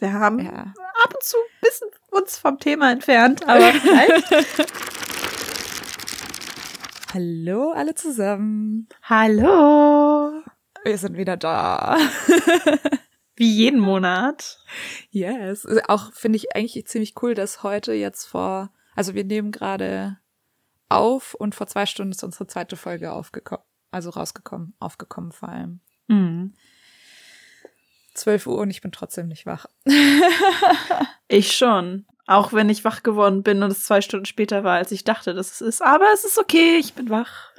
Wir haben ab und zu ein bisschen uns vom Thema entfernt, aber vielleicht. Hallo alle zusammen. Hallo. Wir sind wieder da. Wie jeden Monat. Yes. Auch finde ich eigentlich ziemlich cool, dass heute jetzt also wir nehmen gerade auf und vor 2 Stunden ist unsere zweite Folge aufgekommen vor allem. 12 Uhr und ich bin trotzdem nicht wach. Ich schon. Auch wenn ich wach geworden bin und es 2 Stunden später war, als ich dachte, dass es ist. Aber es ist okay, ich bin wach.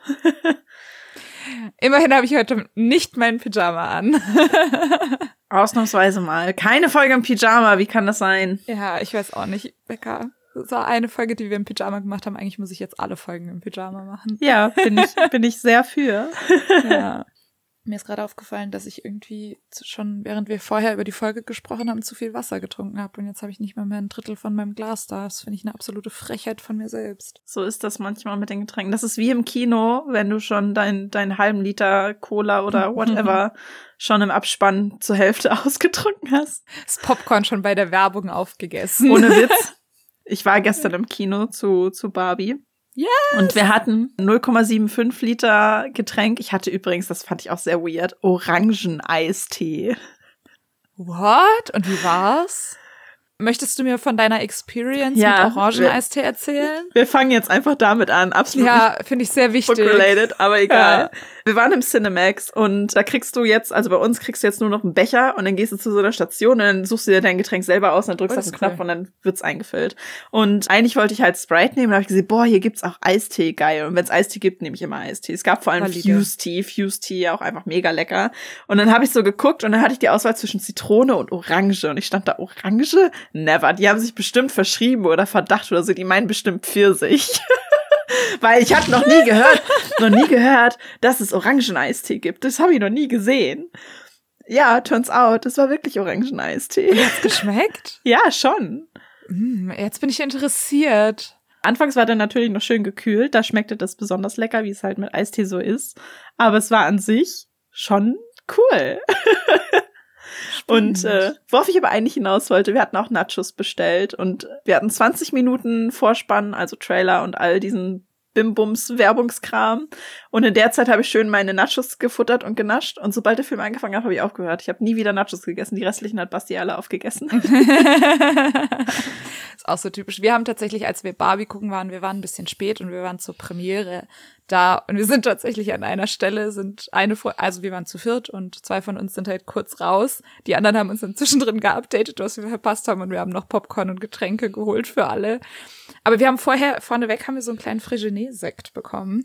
Immerhin habe ich heute nicht meinen Pyjama an. Ausnahmsweise mal. Keine Folge im Pyjama, wie kann das sein? Ja, ich weiß auch nicht, Becca. Das war eine Folge, die wir im Pyjama gemacht haben. Eigentlich muss ich jetzt alle Folgen im Pyjama machen. Ja, bin ich sehr für. Ja. Mir ist gerade aufgefallen, dass ich irgendwie schon, während wir vorher über die Folge gesprochen haben, zu viel Wasser getrunken habe. Und jetzt habe ich nicht mehr 1/3 von meinem Glas da. Das finde ich eine absolute Frechheit von mir selbst. So ist das manchmal mit den Getränken. Das ist wie im Kino, wenn du schon deinen halben Liter Cola oder whatever schon im Abspann zur Hälfte ausgetrunken hast. Das Popcorn schon bei der Werbung aufgegessen. Ohne Witz. Ich war gestern im Kino zu Barbie. Yes. Und wir hatten 0,75 Liter Getränk. Ich hatte übrigens, das fand ich auch sehr weird, Orangeneistee. What? Und wie war's? Möchtest du mir von deiner Experience mit Orangeneistee erzählen? Wir fangen jetzt einfach damit an. Absolut. Ja, finde ich sehr wichtig. Related, aber egal. Ja. Wir waren im Cinemax und da kriegst du jetzt, also bei uns kriegst du jetzt nur noch einen Becher und dann gehst du zu so einer Station und dann suchst du dir dein Getränk selber aus und dann drückst du auf den Knopf und dann wird's eingefüllt. Und eigentlich wollte ich halt Sprite nehmen, da habe ich gesehen, hier gibt's auch Eistee, geil. Und wenn es Eistee gibt, nehme ich immer Eistee. Es gab vor allem Fuse Tea, auch einfach mega lecker. Und dann habe ich so geguckt und dann hatte ich die Auswahl zwischen Zitrone und Orange und ich stand da, Orange? Never. Die haben sich bestimmt verschrieben oder Verdacht oder so, die meinen bestimmt Pfirsich. Weil ich habe noch nie gehört, dass es Orangeneistee gibt. Das habe ich noch nie gesehen. Ja, turns out, es war wirklich Orangeneistee. Und hat's geschmeckt? Ja, schon. Jetzt bin ich interessiert. Anfangs war der natürlich noch schön gekühlt. Da schmeckte das besonders lecker, wie es halt mit Eistee so ist. Aber es war an sich schon cool. Und worauf ich aber eigentlich hinaus wollte, wir hatten auch Nachos bestellt und wir hatten 20 Minuten Vorspann, also Trailer und all diesen Bimbums-Werbungskram. Und in der Zeit habe ich schön meine Nachos gefuttert und genascht. Und sobald der Film angefangen hat, habe ich aufgehört. Ich habe nie wieder Nachos gegessen. Die restlichen hat Basti alle aufgegessen. Ist auch so typisch. Wir haben tatsächlich, als wir Barbie gucken waren, wir waren ein bisschen spät und wir waren zur Premiere da. Und wir sind tatsächlich an einer Stelle, also wir waren zu 4 und 2 von uns sind halt kurz raus. Die anderen haben uns dann zwischendrin geupdatet, was wir verpasst haben. Und wir haben noch Popcorn und Getränke geholt für alle. Aber wir haben vorneweg haben wir so einen kleinen Frégenet-Sekt bekommen.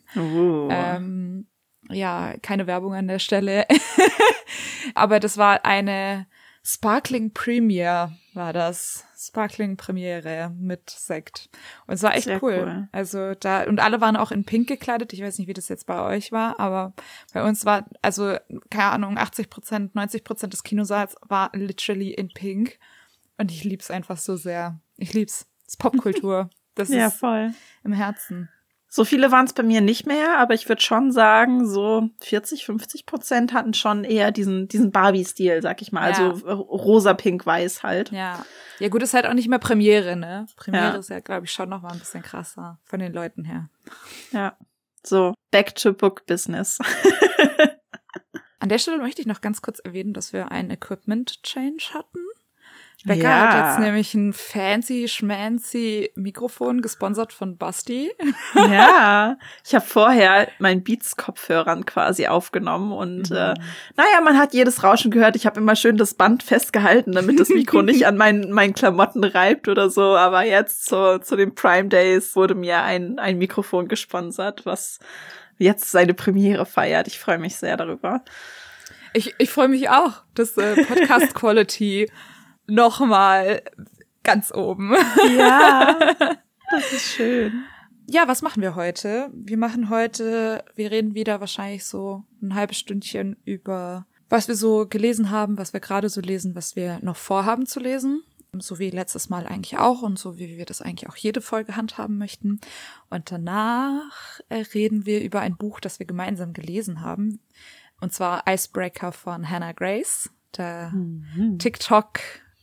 Ja, keine Werbung an der Stelle. Aber das war eine Sparkling Premier, war das. Sparkling Premiere mit Sekt. Und es war echt cool. Also und alle waren auch in Pink gekleidet. Ich weiß nicht, wie das jetzt bei euch war, aber bei uns war, also, keine Ahnung, 80%, 90% des Kinosaals war literally in Pink. Und ich lieb's einfach so sehr. Ich lieb's. Das ist Popkultur. Das ja, ist voll im Herzen. So viele waren es bei mir nicht mehr, aber ich würde schon sagen, so 40-50% hatten schon eher diesen Barbie-Stil, sag ich mal. Ja. Also rosa, pink, weiß halt. Ja. Ja gut, ist halt auch nicht mehr Premiere, ne? Premiere ist ja, glaube ich, schon noch mal ein bisschen krasser von den Leuten her. Ja. So, back to book business. An der Stelle möchte ich noch ganz kurz erwähnen, dass wir einen Equipment-Change hatten. Becca hat jetzt nämlich ein schmancy Mikrofon, gesponsert von Basti. Ja, ich habe vorher meinen Beats-Kopfhörern quasi aufgenommen und man hat jedes Rauschen gehört. Ich habe immer schön das Band festgehalten, damit das Mikro nicht an meinen Klamotten reibt oder so. Aber jetzt zu den Prime Days wurde mir ein Mikrofon gesponsert, was jetzt seine Premiere feiert. Ich freue mich sehr darüber. Ich freue mich auch, dass Podcast-Quality nochmal ganz oben. Ja, das ist schön. Ja, was machen wir heute? Wir reden wieder wahrscheinlich so ein halbes Stündchen über, was wir so gelesen haben, was wir gerade so lesen, was wir noch vorhaben zu lesen. So wie letztes Mal eigentlich auch und so wie wir das eigentlich auch jede Folge handhaben möchten. Und danach reden wir über ein Buch, das wir gemeinsam gelesen haben. Und zwar Icebreaker von Hannah Grace, der TikTok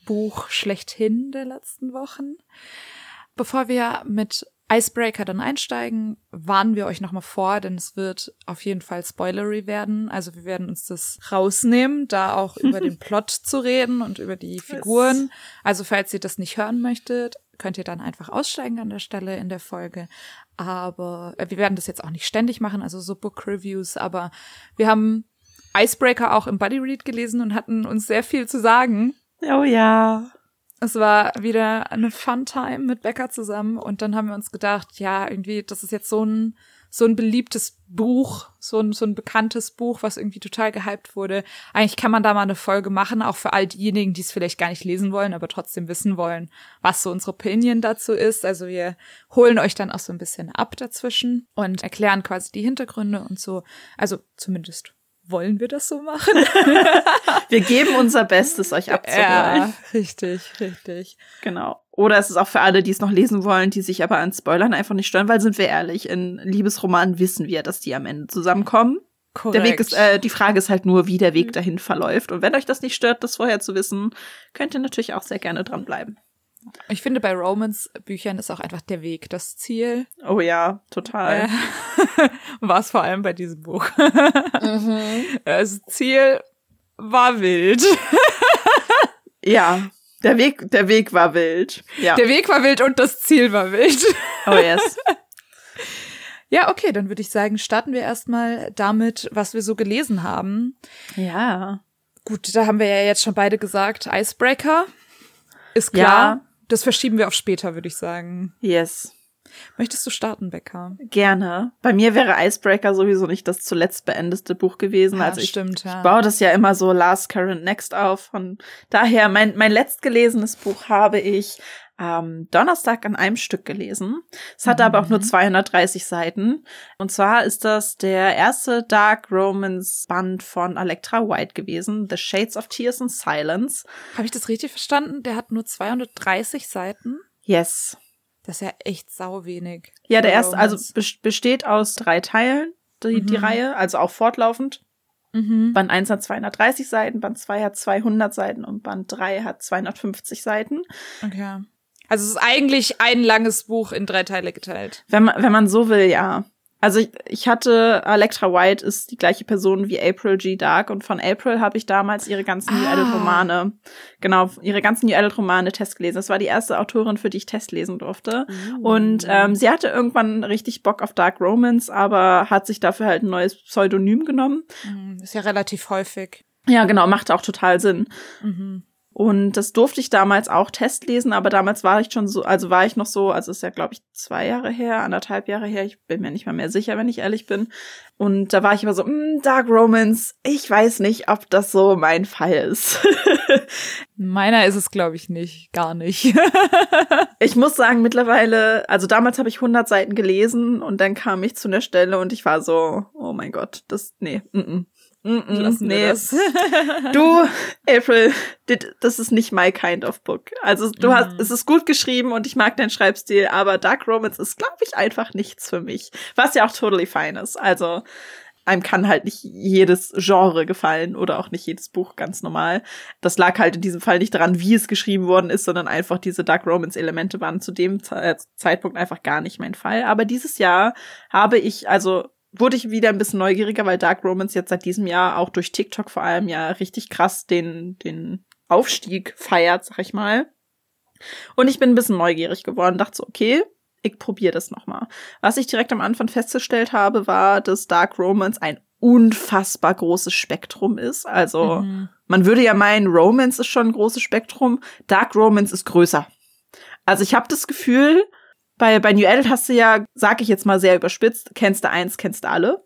Buch schlechthin der letzten Wochen. Bevor wir mit Icebreaker dann einsteigen, warnen wir euch nochmal vor, denn es wird auf jeden Fall spoilery werden. Also wir werden uns das rausnehmen, da auch über den Plot zu reden und über die Figuren. Also falls ihr das nicht hören möchtet, könnt ihr dann einfach aussteigen an der Stelle in der Folge. Aber wir werden das jetzt auch nicht ständig machen, also so Book-Reviews. Aber wir haben Icebreaker auch im Buddy Read gelesen und hatten uns sehr viel zu sagen. Oh ja. Es war wieder eine Fun-Time mit Becca zusammen und dann haben wir uns gedacht, ja, irgendwie, das ist jetzt so ein beliebtes Buch, so ein bekanntes Buch, was irgendwie total gehypt wurde. Eigentlich kann man da mal eine Folge machen, auch für all diejenigen, die es vielleicht gar nicht lesen wollen, aber trotzdem wissen wollen, was so unsere Opinion dazu ist. Also wir holen euch dann auch so ein bisschen ab dazwischen und erklären quasi die Hintergründe und so. Also zumindest wollen wir das so machen? Wir geben unser Bestes, euch abzuholen. Ja, richtig. Genau. Oder es ist auch für alle, die es noch lesen wollen, die sich aber an Spoilern einfach nicht stören, weil, sind wir ehrlich, in Liebesromanen wissen wir, dass die am Ende zusammenkommen. Korrekt. Die Frage ist halt nur, wie der Weg dahin verläuft. Und wenn euch das nicht stört, das vorher zu wissen, könnt ihr natürlich auch sehr gerne dranbleiben. Ich finde, bei Romance-Büchern ist auch einfach der Weg das Ziel. Oh ja, total. War es vor allem bei diesem Buch. Das Ziel war wild. Ja, der Weg war wild. Ja. Der Weg war wild und das Ziel war wild. Oh yes. Ja, okay, dann würde ich sagen, starten wir erstmal damit, was wir so gelesen haben. Ja. Gut, da haben wir ja jetzt schon beide gesagt, Icebreaker. Ist klar. Ja. Das verschieben wir auf später, würde ich sagen. Yes. Möchtest du starten, Becca? Gerne. Bei mir wäre Icebreaker sowieso nicht das zuletzt beendeste Buch gewesen. Ja, also ich baue das ja immer so Last, Current, Next auf. Von daher, mein letztgelesenes Buch habe ich Donnerstag an einem Stück gelesen. Es hatte aber auch nur 230 Seiten. Und zwar ist das der erste Dark Romance Band von Allegra White gewesen, The Shades of Tears and Silence. Habe ich das richtig verstanden? Der hat nur 230 Seiten? Yes. Das ist ja echt sau wenig. Ja, der erste, also besteht aus 3 Teilen, die Reihe, also auch fortlaufend. Band 1 hat 230 Seiten, Band 2 hat 200 Seiten und Band 3 hat 250 Seiten. Okay. Also es ist eigentlich ein langes Buch in 3 Teile geteilt. Wenn man so will, ja. Also ich hatte, Allegra White ist die gleiche Person wie April G. Dark und von April habe ich damals ihre ganzen New Adult-Romane, testgelesen. Das war die erste Autorin, für die ich Test lesen durfte. Und sie hatte irgendwann richtig Bock auf Dark Romance, aber hat sich dafür halt ein neues Pseudonym genommen. Ist ja relativ häufig. Ja, genau, macht auch total Sinn. Und das durfte ich damals auch testlesen, aber damals war ich noch so, ist ja, glaube ich, 2 Jahre her, 1,5 Jahre her, ich bin mir nicht mal mehr sicher, wenn ich ehrlich bin. Und da war ich immer so, Dark Romance, ich weiß nicht, ob das so mein Fall ist. Meiner ist es, glaube ich, nicht, gar nicht. Ich muss sagen, mittlerweile, also damals habe ich 100 Seiten gelesen und dann kam ich zu einer Stelle und ich war so, oh mein Gott, Lassen wir das. Du, April, das ist nicht my kind of book. Also es ist gut geschrieben und ich mag deinen Schreibstil, aber Dark Romance ist, glaube ich, einfach nichts für mich. Was ja auch totally fine ist. Also einem kann halt nicht jedes Genre gefallen oder auch nicht jedes Buch, ganz normal. Das lag halt in diesem Fall nicht daran, wie es geschrieben worden ist, sondern einfach diese Dark Romance-Elemente waren zu dem Zeitpunkt einfach gar nicht mein Fall. Aber dieses Jahr wurde ich wieder ein bisschen neugieriger, weil Dark Romance jetzt seit diesem Jahr auch durch TikTok vor allem ja richtig krass den Aufstieg feiert, sag ich mal. Und ich bin ein bisschen neugierig geworden, dachte so, okay, ich probiere das nochmal. Was ich direkt am Anfang festgestellt habe, war, dass Dark Romance ein unfassbar großes Spektrum ist. Also man würde ja meinen, Romance ist schon ein großes Spektrum. Dark Romance ist größer. Also ich habe das Gefühl, bei New Adult hast du ja, sag ich jetzt mal sehr überspitzt, kennst du eins, kennst du alle.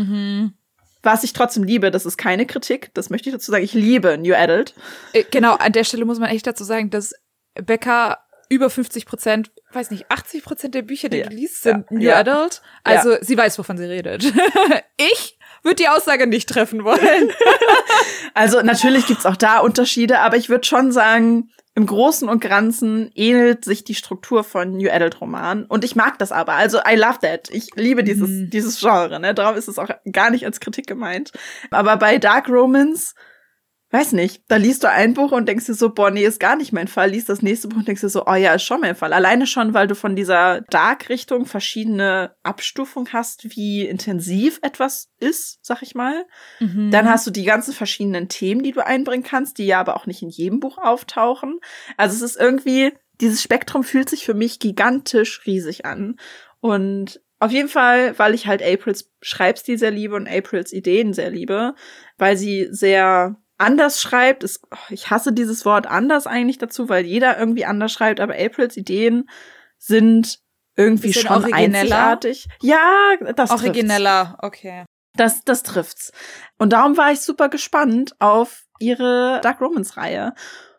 Was ich trotzdem liebe, das ist keine Kritik, das möchte ich dazu sagen, ich liebe New Adult. Genau, an der Stelle muss man echt dazu sagen, dass Becca über 50%, weiß nicht, 80% der Bücher, die du liest, sind New Adult. Also sie weiß, wovon sie redet. Ich würde die Aussage nicht treffen wollen. Also natürlich gibt's auch da Unterschiede, aber ich würde schon sagen, im Großen und Ganzen ähnelt sich die Struktur von New Adult Romanen. Und ich mag das aber. Also I love that. Ich liebe dieses Genre. Ne? Darum ist es auch gar nicht als Kritik gemeint. Aber bei Dark Romance weiß nicht, da liest du ein Buch und denkst dir so, boah, nee, ist gar nicht mein Fall. Liest das nächste Buch und denkst dir so, oh ja, ist schon mein Fall. Alleine schon, weil du von dieser Dark-Richtung verschiedene Abstufungen hast, wie intensiv etwas ist, sag ich mal. Dann hast du die ganzen verschiedenen Themen, die du einbringen kannst, die ja aber auch nicht in jedem Buch auftauchen. Also es ist irgendwie, dieses Spektrum fühlt sich für mich gigantisch riesig an. Und auf jeden Fall, weil ich halt Aprils Schreibstil sehr liebe und Aprils Ideen sehr liebe, weil sie sehr anders schreibt. Ich hasse dieses Wort anders eigentlich dazu, weil jeder irgendwie anders schreibt, aber Aprils Ideen sind irgendwie schon einzigartig. Ja, das origineller, okay. Das trifft's. Und darum war ich super gespannt auf ihre Dark Romance-Reihe.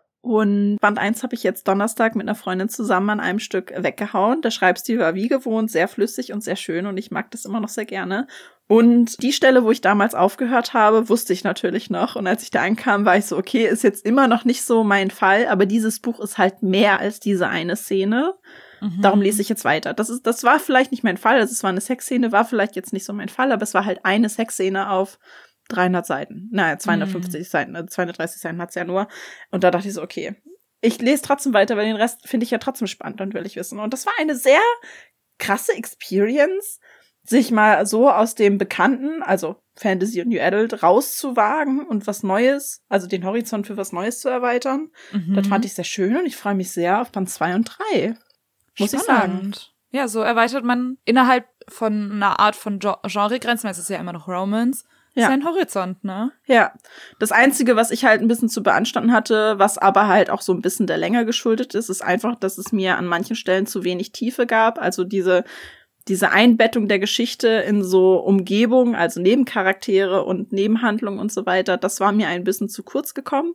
Und Band 1 habe ich jetzt Donnerstag mit einer Freundin zusammen an einem Stück weggehauen. Der Schreibstil war wie gewohnt sehr flüssig und sehr schön und ich mag das immer noch sehr gerne. Und die Stelle, wo ich damals aufgehört habe, wusste ich natürlich noch. Und als ich da ankam, war ich so, okay, ist jetzt immer noch nicht so mein Fall, aber dieses Buch ist halt mehr als diese eine Szene. Darum lese ich jetzt weiter. Das war vielleicht nicht mein Fall, also es war eine Sexszene, war vielleicht jetzt nicht so mein Fall, aber es war halt eine Sexszene auf 300 Seiten. Naja, 250 Seiten, 230 Seiten hat's ja nur. Und da dachte ich so, okay, ich lese trotzdem weiter, weil den Rest finde ich ja trotzdem spannend und will ich wissen. Und das war eine sehr krasse Experience, sich mal so aus dem Bekannten, also Fantasy und New Adult, rauszuwagen und was Neues, also den Horizont für was Neues zu erweitern. Das fand ich sehr schön und ich freue mich sehr auf Band 2 und 3. Muss ich sagen. Ja, so erweitert man innerhalb von einer Art von Genregrenzen, weil es ist ja immer noch Romance, sein Horizont, ne? Ja. Das Einzige, was ich halt ein bisschen zu beanstanden hatte, was aber halt auch so ein bisschen der Länge geschuldet ist, ist einfach, dass es mir an manchen Stellen zu wenig Tiefe gab. Also diese Einbettung der Geschichte in so Umgebung, also Nebencharaktere und Nebenhandlungen und so weiter, das war mir ein bisschen zu kurz gekommen.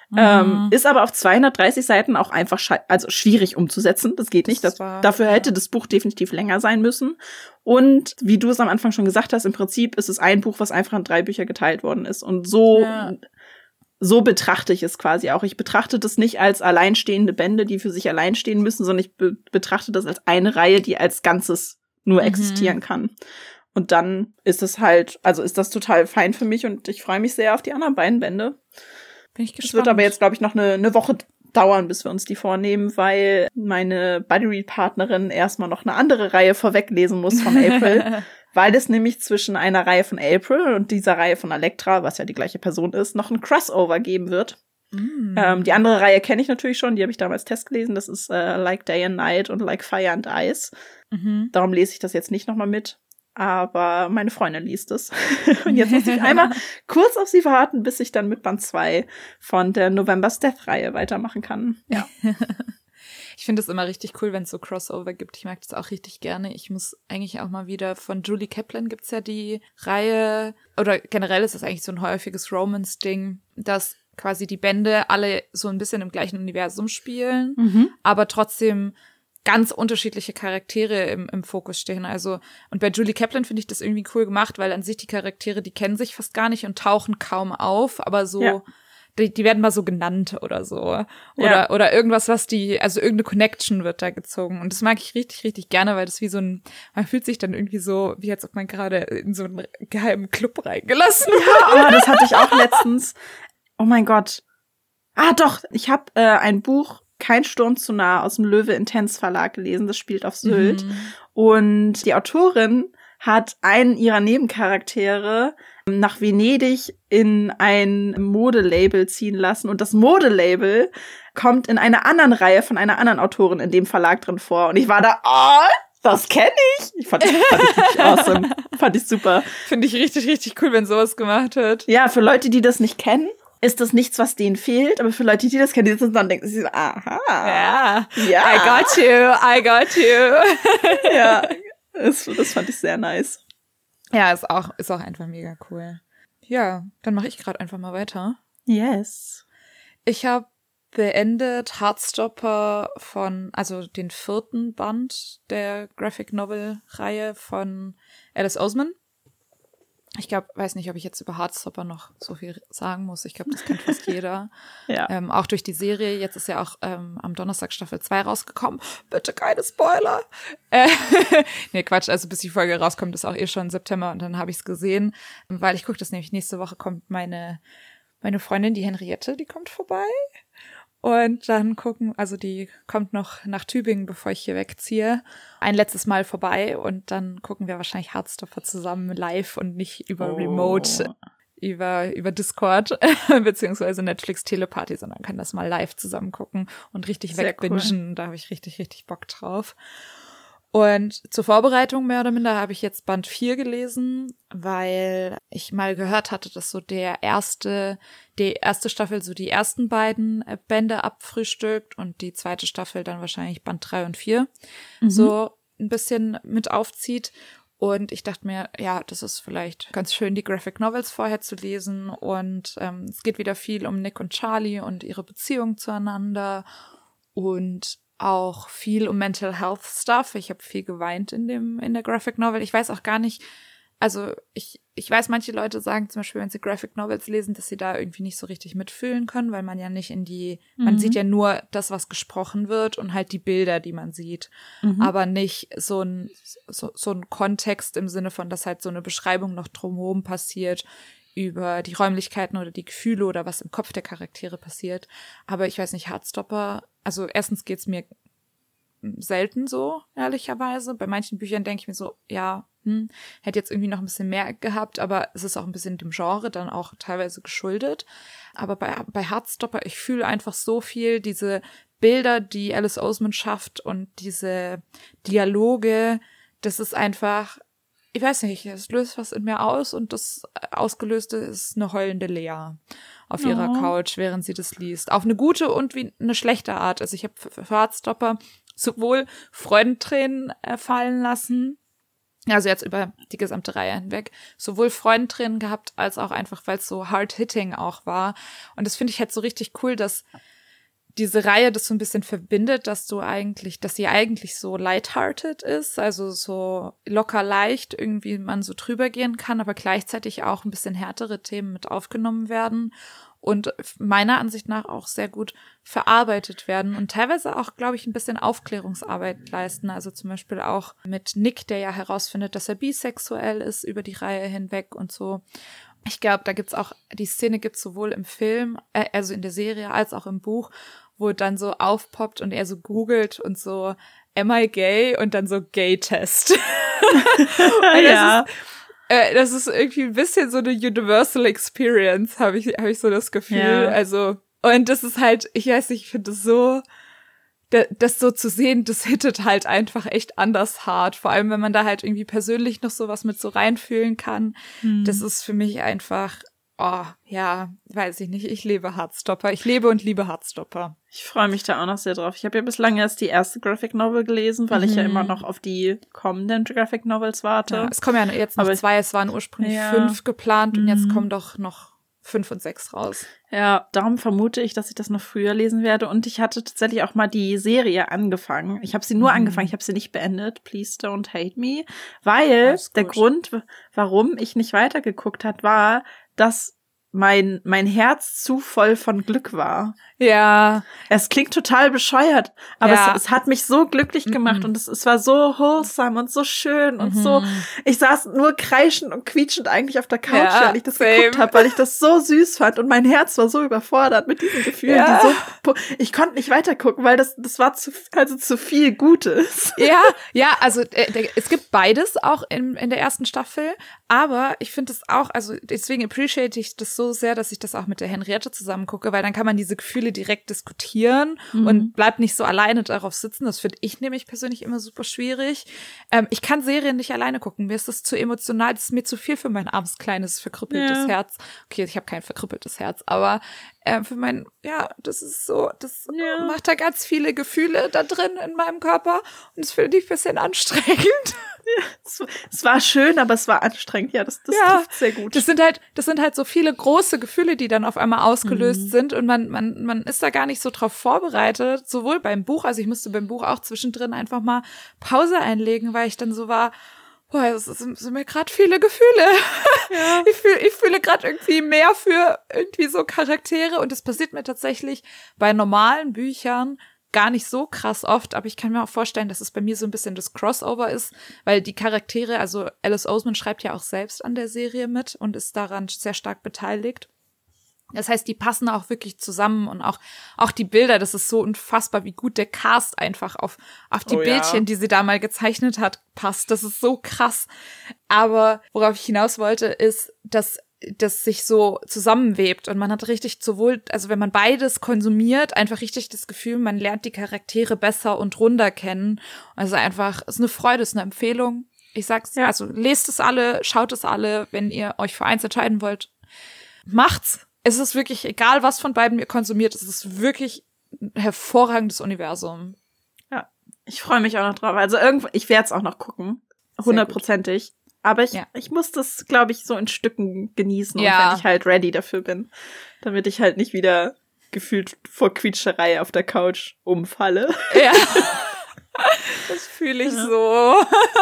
Ist aber auf 230 Seiten auch einfach schwierig umzusetzen. Das geht nicht. Dafür hätte das Buch definitiv länger sein müssen. Und wie du es am Anfang schon gesagt hast, im Prinzip ist es ein Buch, was einfach in 3 Bücher geteilt worden ist. Und so betrachte ich es quasi auch. Ich betrachte das nicht als alleinstehende Bände, die für sich allein stehen müssen, sondern ich betrachte das als eine Reihe, die als Ganzes nur existieren kann. Und dann ist es halt, also ist das total fein für mich und ich freue mich sehr auf die anderen beiden Bände. Bin ich gespannt. Es wird aber jetzt, glaube ich, noch eine Woche dauern, bis wir uns die vornehmen, weil meine Buddy-Read-Partnerin erstmal noch eine andere Reihe vorweglesen muss von April, weil es nämlich zwischen einer Reihe von April und dieser Reihe von Elektra, was ja die gleiche Person ist, noch ein Crossover geben wird. Die andere Reihe kenne ich natürlich schon, die habe ich damals testgelesen. Das ist Like Day and Night und Like Fire and Ice. Darum lese ich das jetzt nicht nochmal mit. Aber meine Freundin liest es. Und jetzt muss ich einmal kurz auf sie warten, bis ich dann mit Band 2 von der November's Death-Reihe weitermachen kann. Ja. Ich finde es immer richtig cool, wenn es so Crossover gibt. Ich mag das auch richtig gerne. Ich muss eigentlich auch mal wieder von Julie Kaplan gibt's ja die Reihe, oder generell ist das eigentlich so ein häufiges Romance-Ding, dass quasi die Bände alle so ein bisschen im gleichen Universum spielen, aber trotzdem ganz unterschiedliche Charaktere im Fokus stehen. Also, und bei Julie Kaplan finde ich das irgendwie cool gemacht, weil an sich die Charaktere, die kennen sich fast gar nicht und tauchen kaum auf, aber so, die werden mal so genannt oder so. Oder irgendwas, also irgendeine Connection wird da gezogen. Und das mag ich richtig, richtig gerne, weil das wie so man fühlt sich dann irgendwie so, wie als ob man gerade in so einen geheimen Club reingelassen wird. Ja, das hatte ich auch letztens. Oh mein Gott. Doch, ich habe ein Buch, Kein Sturm zu nah, aus dem Löwe Intense Verlag gelesen. Das spielt auf Sylt. Und die Autorin hat einen ihrer Nebencharaktere nach Venedig in ein Modelabel ziehen lassen. Und das Modelabel kommt in einer anderen Reihe von einer anderen Autorin in dem Verlag drin vor. Und ich war da, das kenne ich. Ich fand ich richtig awesome. Fand ich super. Finde ich richtig, richtig cool, wenn sowas gemacht wird. Ja, für Leute, die das nicht kennen, ist das nichts, was denen fehlt. Aber für Leute, die das kennen, die sitzen dann denken sie so, aha. Ja. I got you. Ja, das fand ich sehr nice. Ja, ist auch einfach mega cool. Ja, dann mache ich gerade einfach mal weiter. Yes. Ich habe beendet Heartstopper also den 4. Band der Graphic Novel Reihe von Alice Oseman. Ich weiß nicht, ob ich jetzt über Heartstopper noch so viel sagen muss. Ich glaube, das kennt fast jeder. Ja. Auch durch die Serie. Jetzt ist ja auch am Donnerstag Staffel 2 rausgekommen. Bitte keine Spoiler. Nee, Quatsch. Also bis die Folge rauskommt, ist auch schon September. Und dann habe ich es gesehen. Weil ich gucke das nämlich nächste Woche kommt meine meine Freundin, die Henriette, die kommt vorbei. Und dann die kommt noch nach Tübingen, bevor ich hier wegziehe, ein letztes Mal vorbei. Und dann gucken wir wahrscheinlich Heartstopper zusammen live und nicht über Remote, über Discord, beziehungsweise Netflix Teleparty, sondern kann das mal live zusammen gucken und richtig wegbingen. Cool. Da habe ich richtig, richtig Bock drauf. Und zur Vorbereitung mehr oder minder habe ich jetzt Band 4 gelesen, weil ich mal gehört hatte, dass so die erste Staffel so die ersten beiden Bände abfrühstückt und die zweite Staffel dann wahrscheinlich Band 3 und 4 so ein bisschen mit aufzieht. Und ich dachte mir, ja, das ist vielleicht ganz schön, die Graphic Novels vorher zu lesen. Und es geht wieder viel um Nick und Charlie und ihre Beziehung zueinander und auch viel um Mental Health Stuff. Ich habe viel geweint in der Graphic Novel. Ich weiß auch gar nicht, also ich weiß, manche Leute sagen zum Beispiel, wenn sie Graphic Novels lesen, dass sie da irgendwie nicht so richtig mitfühlen können, weil man ja nicht man sieht ja nur das, was gesprochen wird und halt die Bilder, die man sieht, aber nicht so ein Kontext im Sinne von, dass halt so eine Beschreibung noch drumherum passiert über die Räumlichkeiten oder die Gefühle oder was im Kopf der Charaktere passiert. Aber ich weiß nicht, Heartstopper, also erstens geht's mir selten so, ehrlicherweise. Bei manchen Büchern denke ich mir so, ja, hätte jetzt irgendwie noch ein bisschen mehr gehabt, aber es ist auch ein bisschen dem Genre dann auch teilweise geschuldet. Aber bei Heartstopper, ich fühle einfach so viel diese Bilder, die Alice Oseman schafft und diese Dialoge, das ist einfach, ich weiß nicht, es löst was in mir aus und das Ausgelöste ist eine heulende Lea auf ihrer Couch, während sie das liest. Auf eine gute und wie eine schlechte Art. Also ich habe für Heartstopper sowohl Freudentränen fallen lassen, also jetzt über die gesamte Reihe hinweg, sowohl Freudentränen gehabt, als auch einfach, weil es so hard-hitting auch war. Und das finde ich halt so richtig cool, dass diese Reihe das so ein bisschen verbindet, dass sie eigentlich so lighthearted ist, also so locker leicht irgendwie man so drüber gehen kann, aber gleichzeitig auch ein bisschen härtere Themen mit aufgenommen werden und meiner Ansicht nach auch sehr gut verarbeitet werden und teilweise auch, glaube ich, ein bisschen Aufklärungsarbeit leisten. Also zum Beispiel auch mit Nick, der ja herausfindet, dass er bisexuell ist über die Reihe hinweg und so. Ich glaube, die Szene gibt's sowohl im Film, also in der Serie, als auch im Buch, wo dann so aufpoppt und er so googelt und so, am I gay? Und dann so Gay-Test. Ja. Das ist irgendwie ein bisschen so eine Universal Experience, habe ich so das Gefühl. Ja. Also, und das ist halt, ich weiß nicht, ich finde das so, das so zu sehen, das hittet halt einfach echt anders hart. Vor allem, wenn man da halt irgendwie persönlich noch sowas mit so reinfühlen kann. Das ist für mich einfach, weiß ich nicht, ich lebe Heartstopper. Ich lebe und liebe Heartstopper. Ich freue mich da auch noch sehr drauf. Ich habe ja bislang erst die erste Graphic Novel gelesen, weil ich ja immer noch auf die kommenden Graphic Novels warte. Ja, es kommen ja jetzt noch 2, es waren ursprünglich 5 geplant und jetzt kommen doch noch 5 und 6 raus. Ja, darum vermute ich, dass ich das noch früher lesen werde. Und ich hatte tatsächlich auch mal die Serie angefangen. Ich habe sie nur angefangen, ich habe sie nicht beendet. Please don't hate me. Weil der Grund, warum ich nicht weitergeguckt habe, war, dass mein Herz zu voll von Glück war. Ja. Es klingt total bescheuert, aber es hat mich so glücklich gemacht und es war so wholesome und so schön und so. Ich saß nur kreischend und quietschend eigentlich auf der Couch, weil ich das geguckt habe, weil ich das so süß fand und mein Herz war so überfordert mit diesen Gefühlen. Ja. Ich konnte nicht weitergucken, weil das war zu viel Gutes. Ja, also es gibt beides auch in der ersten Staffel, aber ich finde es auch, also deswegen appreciate ich das so sehr, dass ich das auch mit der Henriette zusammen gucke, weil dann kann man diese Gefühle direkt diskutieren und bleibt nicht so alleine darauf sitzen. Das finde ich nämlich persönlich immer super schwierig. Ich kann Serien nicht alleine gucken. Mir ist das zu emotional. Das ist mir zu viel für mein armes, kleines, verkrüppeltes Herz. Okay, ich habe kein verkrüppeltes Herz, aber für mein, das ist so, das macht da ganz viele Gefühle da drin in meinem Körper und das finde ich ein bisschen anstrengend. Ja, es war schön, aber es war anstrengend. Ja, das trifft sehr gut. Das sind halt so viele große Gefühle, die dann auf einmal ausgelöst sind und man ist da gar nicht so drauf vorbereitet, sowohl beim Buch, also ich musste beim Buch auch zwischendrin einfach mal Pause einlegen, weil ich dann so war, es sind mir gerade viele Gefühle. Ja. Ich fühle gerade irgendwie mehr für irgendwie so Charaktere und das passiert mir tatsächlich bei normalen Büchern gar nicht so krass oft, aber ich kann mir auch vorstellen, dass es bei mir so ein bisschen das Crossover ist, weil die Charaktere, also Alice Oseman schreibt ja auch selbst an der Serie mit und ist daran sehr stark beteiligt. Das heißt, die passen auch wirklich zusammen und auch die Bilder, das ist so unfassbar, wie gut der Cast einfach auf die Bildchen, die sie da mal gezeichnet hat, passt. Das ist so krass. Aber worauf ich hinaus wollte, ist, dass das sich so zusammenwebt und man hat richtig sowohl, also wenn man beides konsumiert, einfach richtig das Gefühl, man lernt die Charaktere besser und runder kennen. Also einfach, es ist eine Freude, es ist eine Empfehlung. Ich sag's, also lest es alle, schaut es alle, wenn ihr euch für eins entscheiden wollt. Macht's. Es ist wirklich egal, was von beiden ihr konsumiert. Es ist wirklich ein hervorragendes Universum. Ja, ich freue mich auch noch drauf. Also ich werde es auch noch gucken. 100%ig. Aber ich muss das, glaube ich, so in Stücken genießen, und wenn ich halt ready dafür bin. Damit ich halt nicht wieder gefühlt vor Quietscherei auf der Couch umfalle. Ja, das fühle ich so.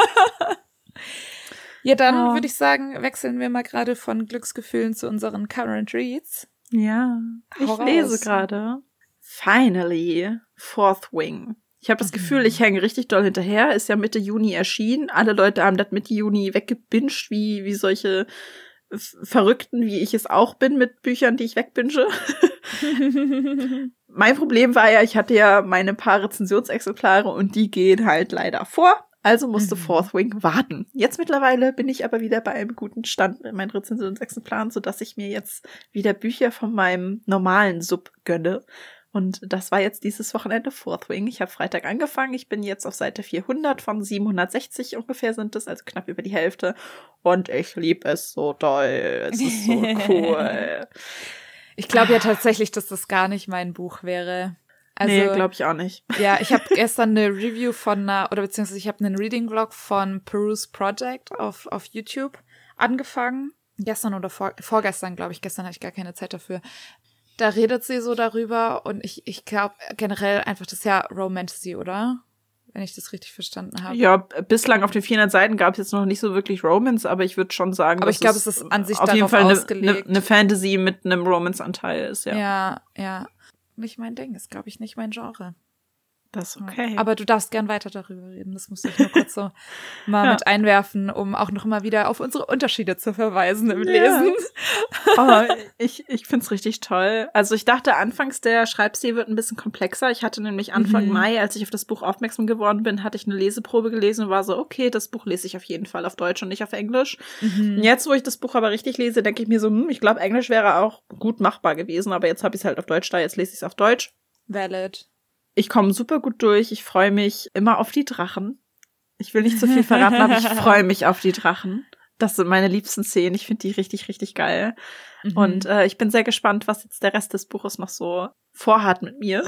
Ja, dann würde ich sagen, wechseln wir mal gerade von Glücksgefühlen zu unseren Current Reads. Ja, ich lese gerade Finally, Fourth Wing. Ich habe das Gefühl, ich hänge richtig doll hinterher. Ist ja Mitte Juni erschienen. Alle Leute haben das Mitte Juni weggebinged, wie solche Verrückten, wie ich es auch bin mit Büchern, die ich wegbinge. Mein Problem war ja, ich hatte ja meine paar Rezensionsexemplare und die gehen halt leider vor. Also musste Fourth Wing warten. Jetzt mittlerweile bin ich aber wieder bei einem guten Stand mit meinen Rezensionsexemplaren, sodass ich mir jetzt wieder Bücher von meinem normalen Sub gönne. Und das war jetzt dieses Wochenende Fourth Wing. Ich habe Freitag angefangen. Ich bin jetzt auf Seite 400 von 760 ungefähr sind es, also knapp über die Hälfte. Und ich liebe es so doll. Es ist so cool. Ich glaube ja tatsächlich, dass das gar nicht mein Buch wäre. Also, nee, glaube ich auch nicht. Ja, ich habe gestern eine Review beziehungsweise ich habe einen Reading-Vlog von Peruse Project auf YouTube angefangen. Gestern oder vorgestern, glaube ich. Gestern hatte ich gar keine Zeit dafür. Da redet sie so darüber und ich glaube generell einfach, das ist ja Romantasy, oder? Wenn ich das richtig verstanden habe. Ja, bislang auf den 400 Seiten gab es jetzt noch nicht so wirklich Romance, aber ich würde schon sagen, aber ich glaube, es ist an sich auf jeden Fall ausgelegt. eine Fantasy mit einem Romance-Anteil ist, ja. Ja. Nicht mein Ding, ist, glaube ich, nicht mein Genre. Das ist okay. Aber du darfst gern weiter darüber reden. Das musste ich nur kurz so mal mit einwerfen, um auch noch mal wieder auf unsere Unterschiede zu verweisen im Lesen. Oh, ich find's richtig toll. Also ich dachte anfangs, der Schreibstil wird ein bisschen komplexer. Ich hatte nämlich Anfang Mai, als ich auf das Buch aufmerksam geworden bin, hatte ich eine Leseprobe gelesen und war so, okay, das Buch lese ich auf jeden Fall auf Deutsch und nicht auf Englisch. Und jetzt, wo ich das Buch aber richtig lese, denke ich mir so, ich glaube, Englisch wäre auch gut machbar gewesen, aber jetzt habe ich es halt auf Deutsch da, jetzt lese ich es auf Deutsch. Valid. Ich komme super gut durch. Ich freue mich immer auf die Drachen. Ich will nicht zu viel verraten, aber ich freue mich auf die Drachen. Das sind meine liebsten Szenen. Ich finde die richtig, richtig geil. Und ich bin sehr gespannt, was jetzt der Rest des Buches noch so vorhat mit mir.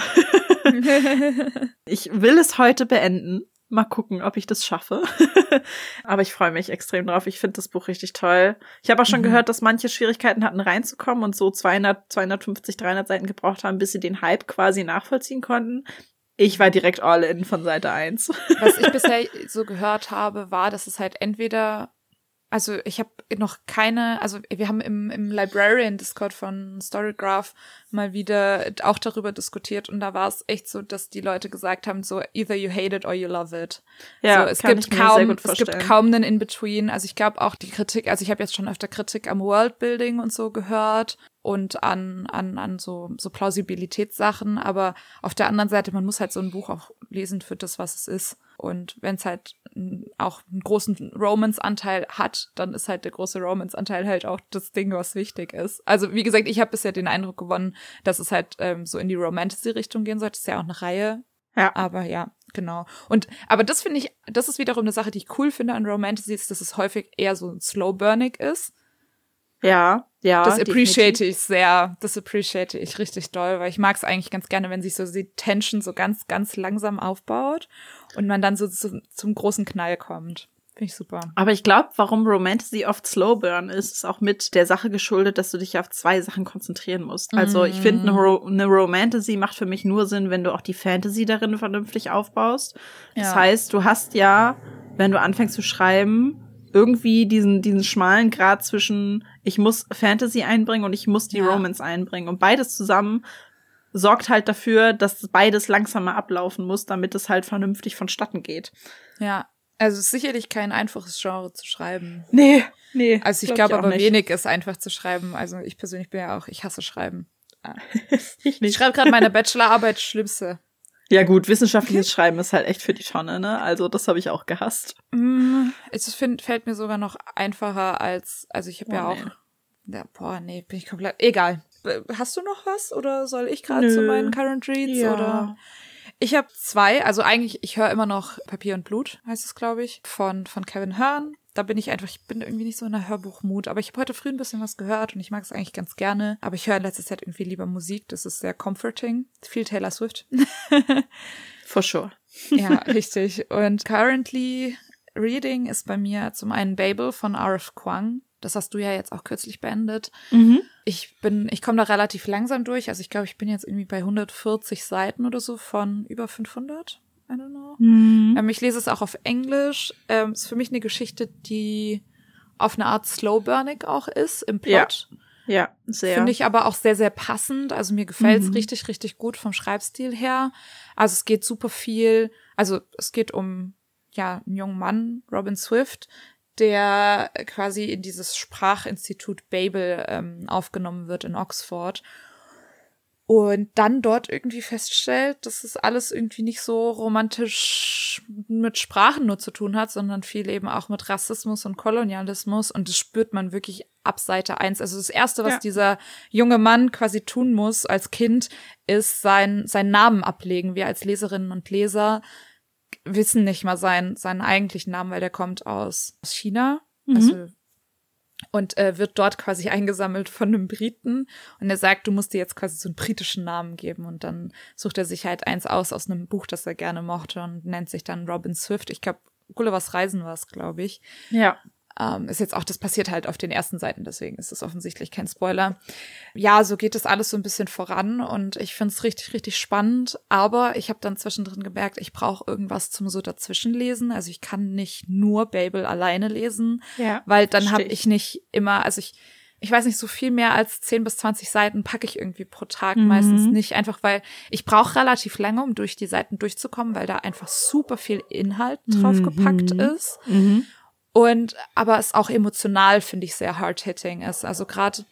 Ich will es heute beenden. Mal gucken, ob ich das schaffe. Aber ich freue mich extrem drauf. Ich finde das Buch richtig toll. Ich habe auch schon gehört, dass manche Schwierigkeiten hatten, reinzukommen und so 250, 300 Seiten gebraucht haben, bis sie den Hype quasi nachvollziehen konnten. Ich war direkt all in von Seite 1. Was ich bisher so gehört habe, war, dass es halt entweder, also ich habe noch keine, also wir haben im Librarian-Discord von Storygraph mal wieder auch darüber diskutiert und da war es echt so, dass die Leute gesagt haben, so either you hate it or you love it. Ja, so, es gibt kaum einen In-Between. Also ich glaube auch die Kritik, also ich habe jetzt schon öfter Kritik am Worldbuilding und so gehört und an so Plausibilitätssachen, aber auf der anderen Seite, man muss halt so ein Buch auch lesen für das, was es ist. Und wenn es halt auch einen großen Romance-Anteil hat, dann ist halt der große Romance-Anteil halt auch das Ding, was wichtig ist. Also wie gesagt, ich habe bisher den Eindruck gewonnen, dass es halt so in die Romantasy-Richtung gehen sollte. Das ist ja auch eine Reihe. Ja. Aber ja, genau. Aber das finde ich, das ist wiederum eine Sache, die ich cool finde an Romantasy, ist, dass es häufig eher so slow-burnig ist. Ja. Das appreciate ich sehr. Das appreciate ich richtig doll, weil ich mag es eigentlich ganz gerne, wenn sich so die Tension so ganz, ganz langsam aufbaut und man dann so zum großen Knall kommt. Finde ich super. Aber ich glaube, warum Romantasy oft Slow Burn ist auch mit der Sache geschuldet, dass du dich auf zwei Sachen konzentrieren musst. Also ich finde, eine Romantasy macht für mich nur Sinn, wenn du auch die Fantasy darin vernünftig aufbaust. Das heißt, du hast ja, wenn du anfängst zu schreiben, irgendwie diesen schmalen Grat zwischen ich muss Fantasy einbringen und ich muss die Romance einbringen. Und beides zusammen sorgt halt dafür, dass beides langsamer ablaufen muss, damit es halt vernünftig vonstatten geht. Ja. Also es ist sicherlich kein einfaches Genre zu schreiben. Nee. Also ich glaube aber wenig ist einfach zu schreiben. Also ich persönlich ich hasse Schreiben. Ich schreibe gerade meine Bachelorarbeit, Schlimmste. Ja gut, wissenschaftliches Schreiben ist halt echt für die Tonne, ne? Also das habe ich auch gehasst. Es fällt mir sogar noch einfacher also ich habe auch. Ja, bin ich komplett. Egal. Hast du noch was oder soll ich gerade zu meinen Current Reads? Ja. Oder? Ich habe 2, also eigentlich, ich höre immer noch Papier und Blut, heißt es, glaube ich, von Kevin Hearn. Da bin ich bin irgendwie nicht so in der Hörbuchmut, aber ich habe heute früh ein bisschen was gehört und ich mag es eigentlich ganz gerne. Aber ich höre in letzter Zeit irgendwie lieber Musik, das ist sehr comforting. Viel Taylor Swift. For sure. Ja, richtig. Und currently reading ist bei mir zum einen Babel von R.F. Kuang. Das hast du ja jetzt auch kürzlich beendet. Ich komme da relativ langsam durch. Also ich glaube, ich bin jetzt irgendwie bei 140 Seiten oder so von über 500. I don't know. Ich lese es auch auf Englisch. Ist für mich eine Geschichte, die auf eine Art slow-burning auch ist im Plot. Ja, sehr. Finde ich aber auch sehr, sehr passend. Also mir gefällt es richtig, richtig gut vom Schreibstil her. Also es geht super viel. Also es geht um einen jungen Mann, Robin Swift, der quasi in dieses Sprachinstitut Babel aufgenommen wird in Oxford und dann dort irgendwie feststellt, dass es alles irgendwie nicht so romantisch mit Sprachen nur zu tun hat, sondern viel eben auch mit Rassismus und Kolonialismus, und das spürt man wirklich ab Seite 1. Also das Erste, was dieser junge Mann quasi tun muss als Kind, ist seinen Namen ablegen. Wir als Leserinnen und Leser wissen nicht mal seinen eigentlichen Namen, weil der kommt aus China. Also, und wird dort quasi eingesammelt von einem Briten. Und er sagt, du musst dir jetzt quasi so einen britischen Namen geben. Und dann sucht er sich halt eins aus einem Buch, das er gerne mochte, und nennt sich dann Robin Swift. Ich glaube, Gullivers Reisen war es, glaube ich. Ja. Ist jetzt auch, das passiert halt auf den ersten Seiten, deswegen ist es offensichtlich kein Spoiler. Ja, so geht das alles so ein bisschen voran und ich finde es richtig, richtig spannend, aber ich habe dann zwischendrin gemerkt, ich brauche irgendwas zum so dazwischenlesen. Also ich kann nicht nur Babel alleine lesen, weil dann habe ich nicht immer, also ich weiß nicht, so viel mehr als 10 bis 20 Seiten packe ich irgendwie pro Tag meistens nicht, einfach weil ich brauche relativ lange, um durch die Seiten durchzukommen, weil da einfach super viel Inhalt drauf gepackt ist. Und aber es auch emotional, finde ich, sehr hard-hitting ist. Also gerade,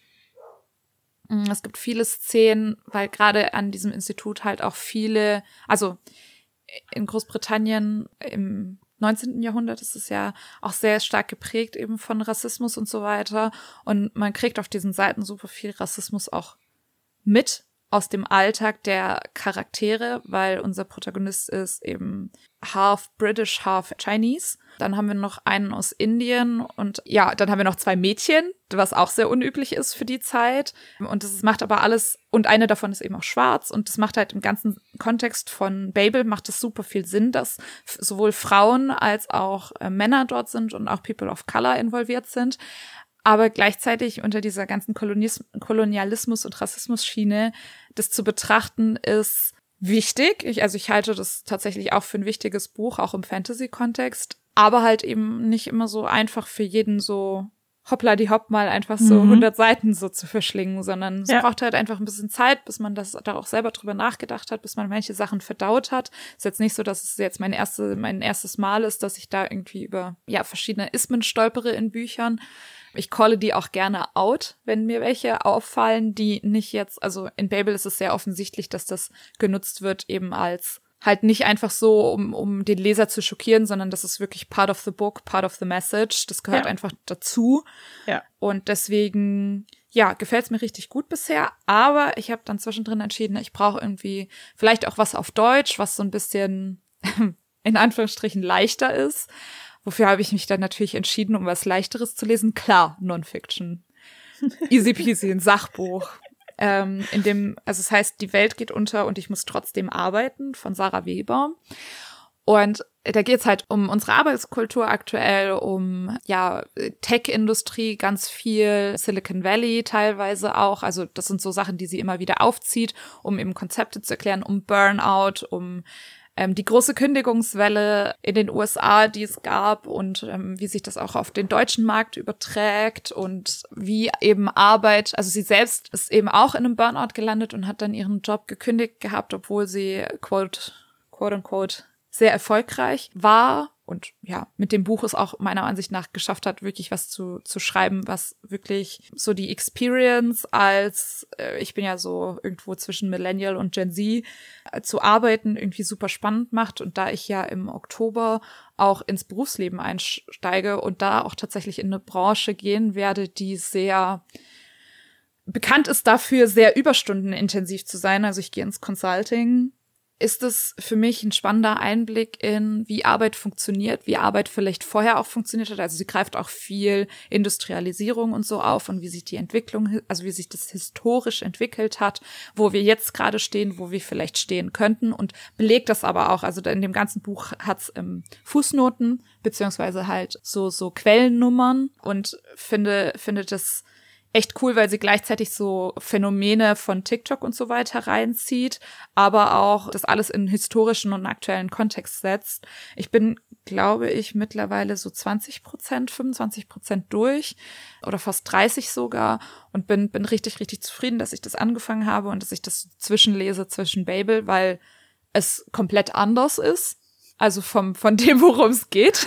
es gibt viele Szenen, weil gerade an diesem Institut halt auch viele, also in Großbritannien im 19. Jahrhundert ist es ja auch sehr stark geprägt eben von Rassismus und so weiter. Und man kriegt auf diesen Seiten super viel Rassismus auch mit aus dem Alltag der Charaktere, weil unser Protagonist ist eben half British, half Chinese. Dann haben wir noch einen aus Indien und dann haben wir noch 2 Mädchen, was auch sehr unüblich ist für die Zeit. Und das macht aber alles, und eine davon ist eben auch schwarz, und das macht halt im ganzen Kontext von Babel macht es super viel Sinn, dass sowohl Frauen als auch Männer dort sind und auch People of Color involviert sind. Aber gleichzeitig unter dieser ganzen Kolonialismus- und Rassismus-Schiene das zu betrachten ist wichtig. Ich halte das tatsächlich auch für ein wichtiges Buch, auch im Fantasy-Kontext. Aber halt eben nicht immer so einfach für jeden so hoppla die hopp mal einfach so 100 Seiten so zu verschlingen, sondern es braucht halt einfach ein bisschen Zeit, bis man da auch selber drüber nachgedacht hat, bis man manche Sachen verdaut hat. Ist jetzt nicht so, dass es jetzt mein erstes Mal ist, dass ich da irgendwie über verschiedene Ismen stolpere in Büchern. Ich calle die auch gerne out, wenn mir welche auffallen, die nicht jetzt, also in Babel ist es sehr offensichtlich, dass das genutzt wird eben als halt nicht einfach so, um den Leser zu schockieren, sondern das ist wirklich part of the book, part of the message. Das gehört einfach dazu. Ja. Und deswegen, gefällt es mir richtig gut bisher. Aber ich habe dann zwischendrin entschieden, ich brauche irgendwie vielleicht auch was auf Deutsch, was so ein bisschen in Anführungsstrichen leichter ist. Wofür habe ich mich dann natürlich entschieden, um was Leichteres zu lesen? Klar, Non-Fiction. Easy peasy, ein Sachbuch. Es heißt, die Welt geht unter und ich muss trotzdem arbeiten, von Sarah Weber. Und da geht's halt um unsere Arbeitskultur aktuell, um Tech-Industrie, ganz viel, Silicon Valley teilweise auch. Also das sind so Sachen, die sie immer wieder aufzieht, um eben Konzepte zu erklären, um Burnout, um die große Kündigungswelle in den USA, die es gab, und wie sich das auch auf den deutschen Markt überträgt und wie eben Arbeit, also sie selbst ist eben auch in einem Burnout gelandet und hat dann ihren Job gekündigt gehabt, obwohl sie quote unquote sehr erfolgreich war und ja, mit dem Buch es auch meiner Ansicht nach geschafft hat, wirklich was zu schreiben, was wirklich so die Experience als, ich bin ja so irgendwo zwischen Millennial und Gen Z, zu arbeiten irgendwie super spannend macht. Und da ich ja im Oktober auch ins Berufsleben einsteige und da auch tatsächlich in eine Branche gehen werde, die sehr bekannt ist dafür, sehr überstundenintensiv zu sein, also ich gehe ins Consulting, ist es für mich ein spannender Einblick in, wie Arbeit funktioniert, wie Arbeit vielleicht vorher auch funktioniert hat. Also sie greift auch viel Industrialisierung und so auf und wie sich die Entwicklung, also wie sich das historisch entwickelt hat, wo wir jetzt gerade stehen, wo wir vielleicht stehen könnten und belegt das aber auch. Also in dem ganzen Buch hat's Fußnoten beziehungsweise halt so Quellennummern und finde das echt cool, weil sie gleichzeitig so Phänomene von TikTok und so weiter reinzieht, aber auch das alles in historischen und aktuellen Kontext setzt. Ich bin, glaube ich, mittlerweile so 25% durch oder fast 30 sogar und bin richtig, richtig zufrieden, dass ich das angefangen habe und dass ich das zwischenlese zwischen Babel, weil es komplett anders ist. Also von dem, worum es geht.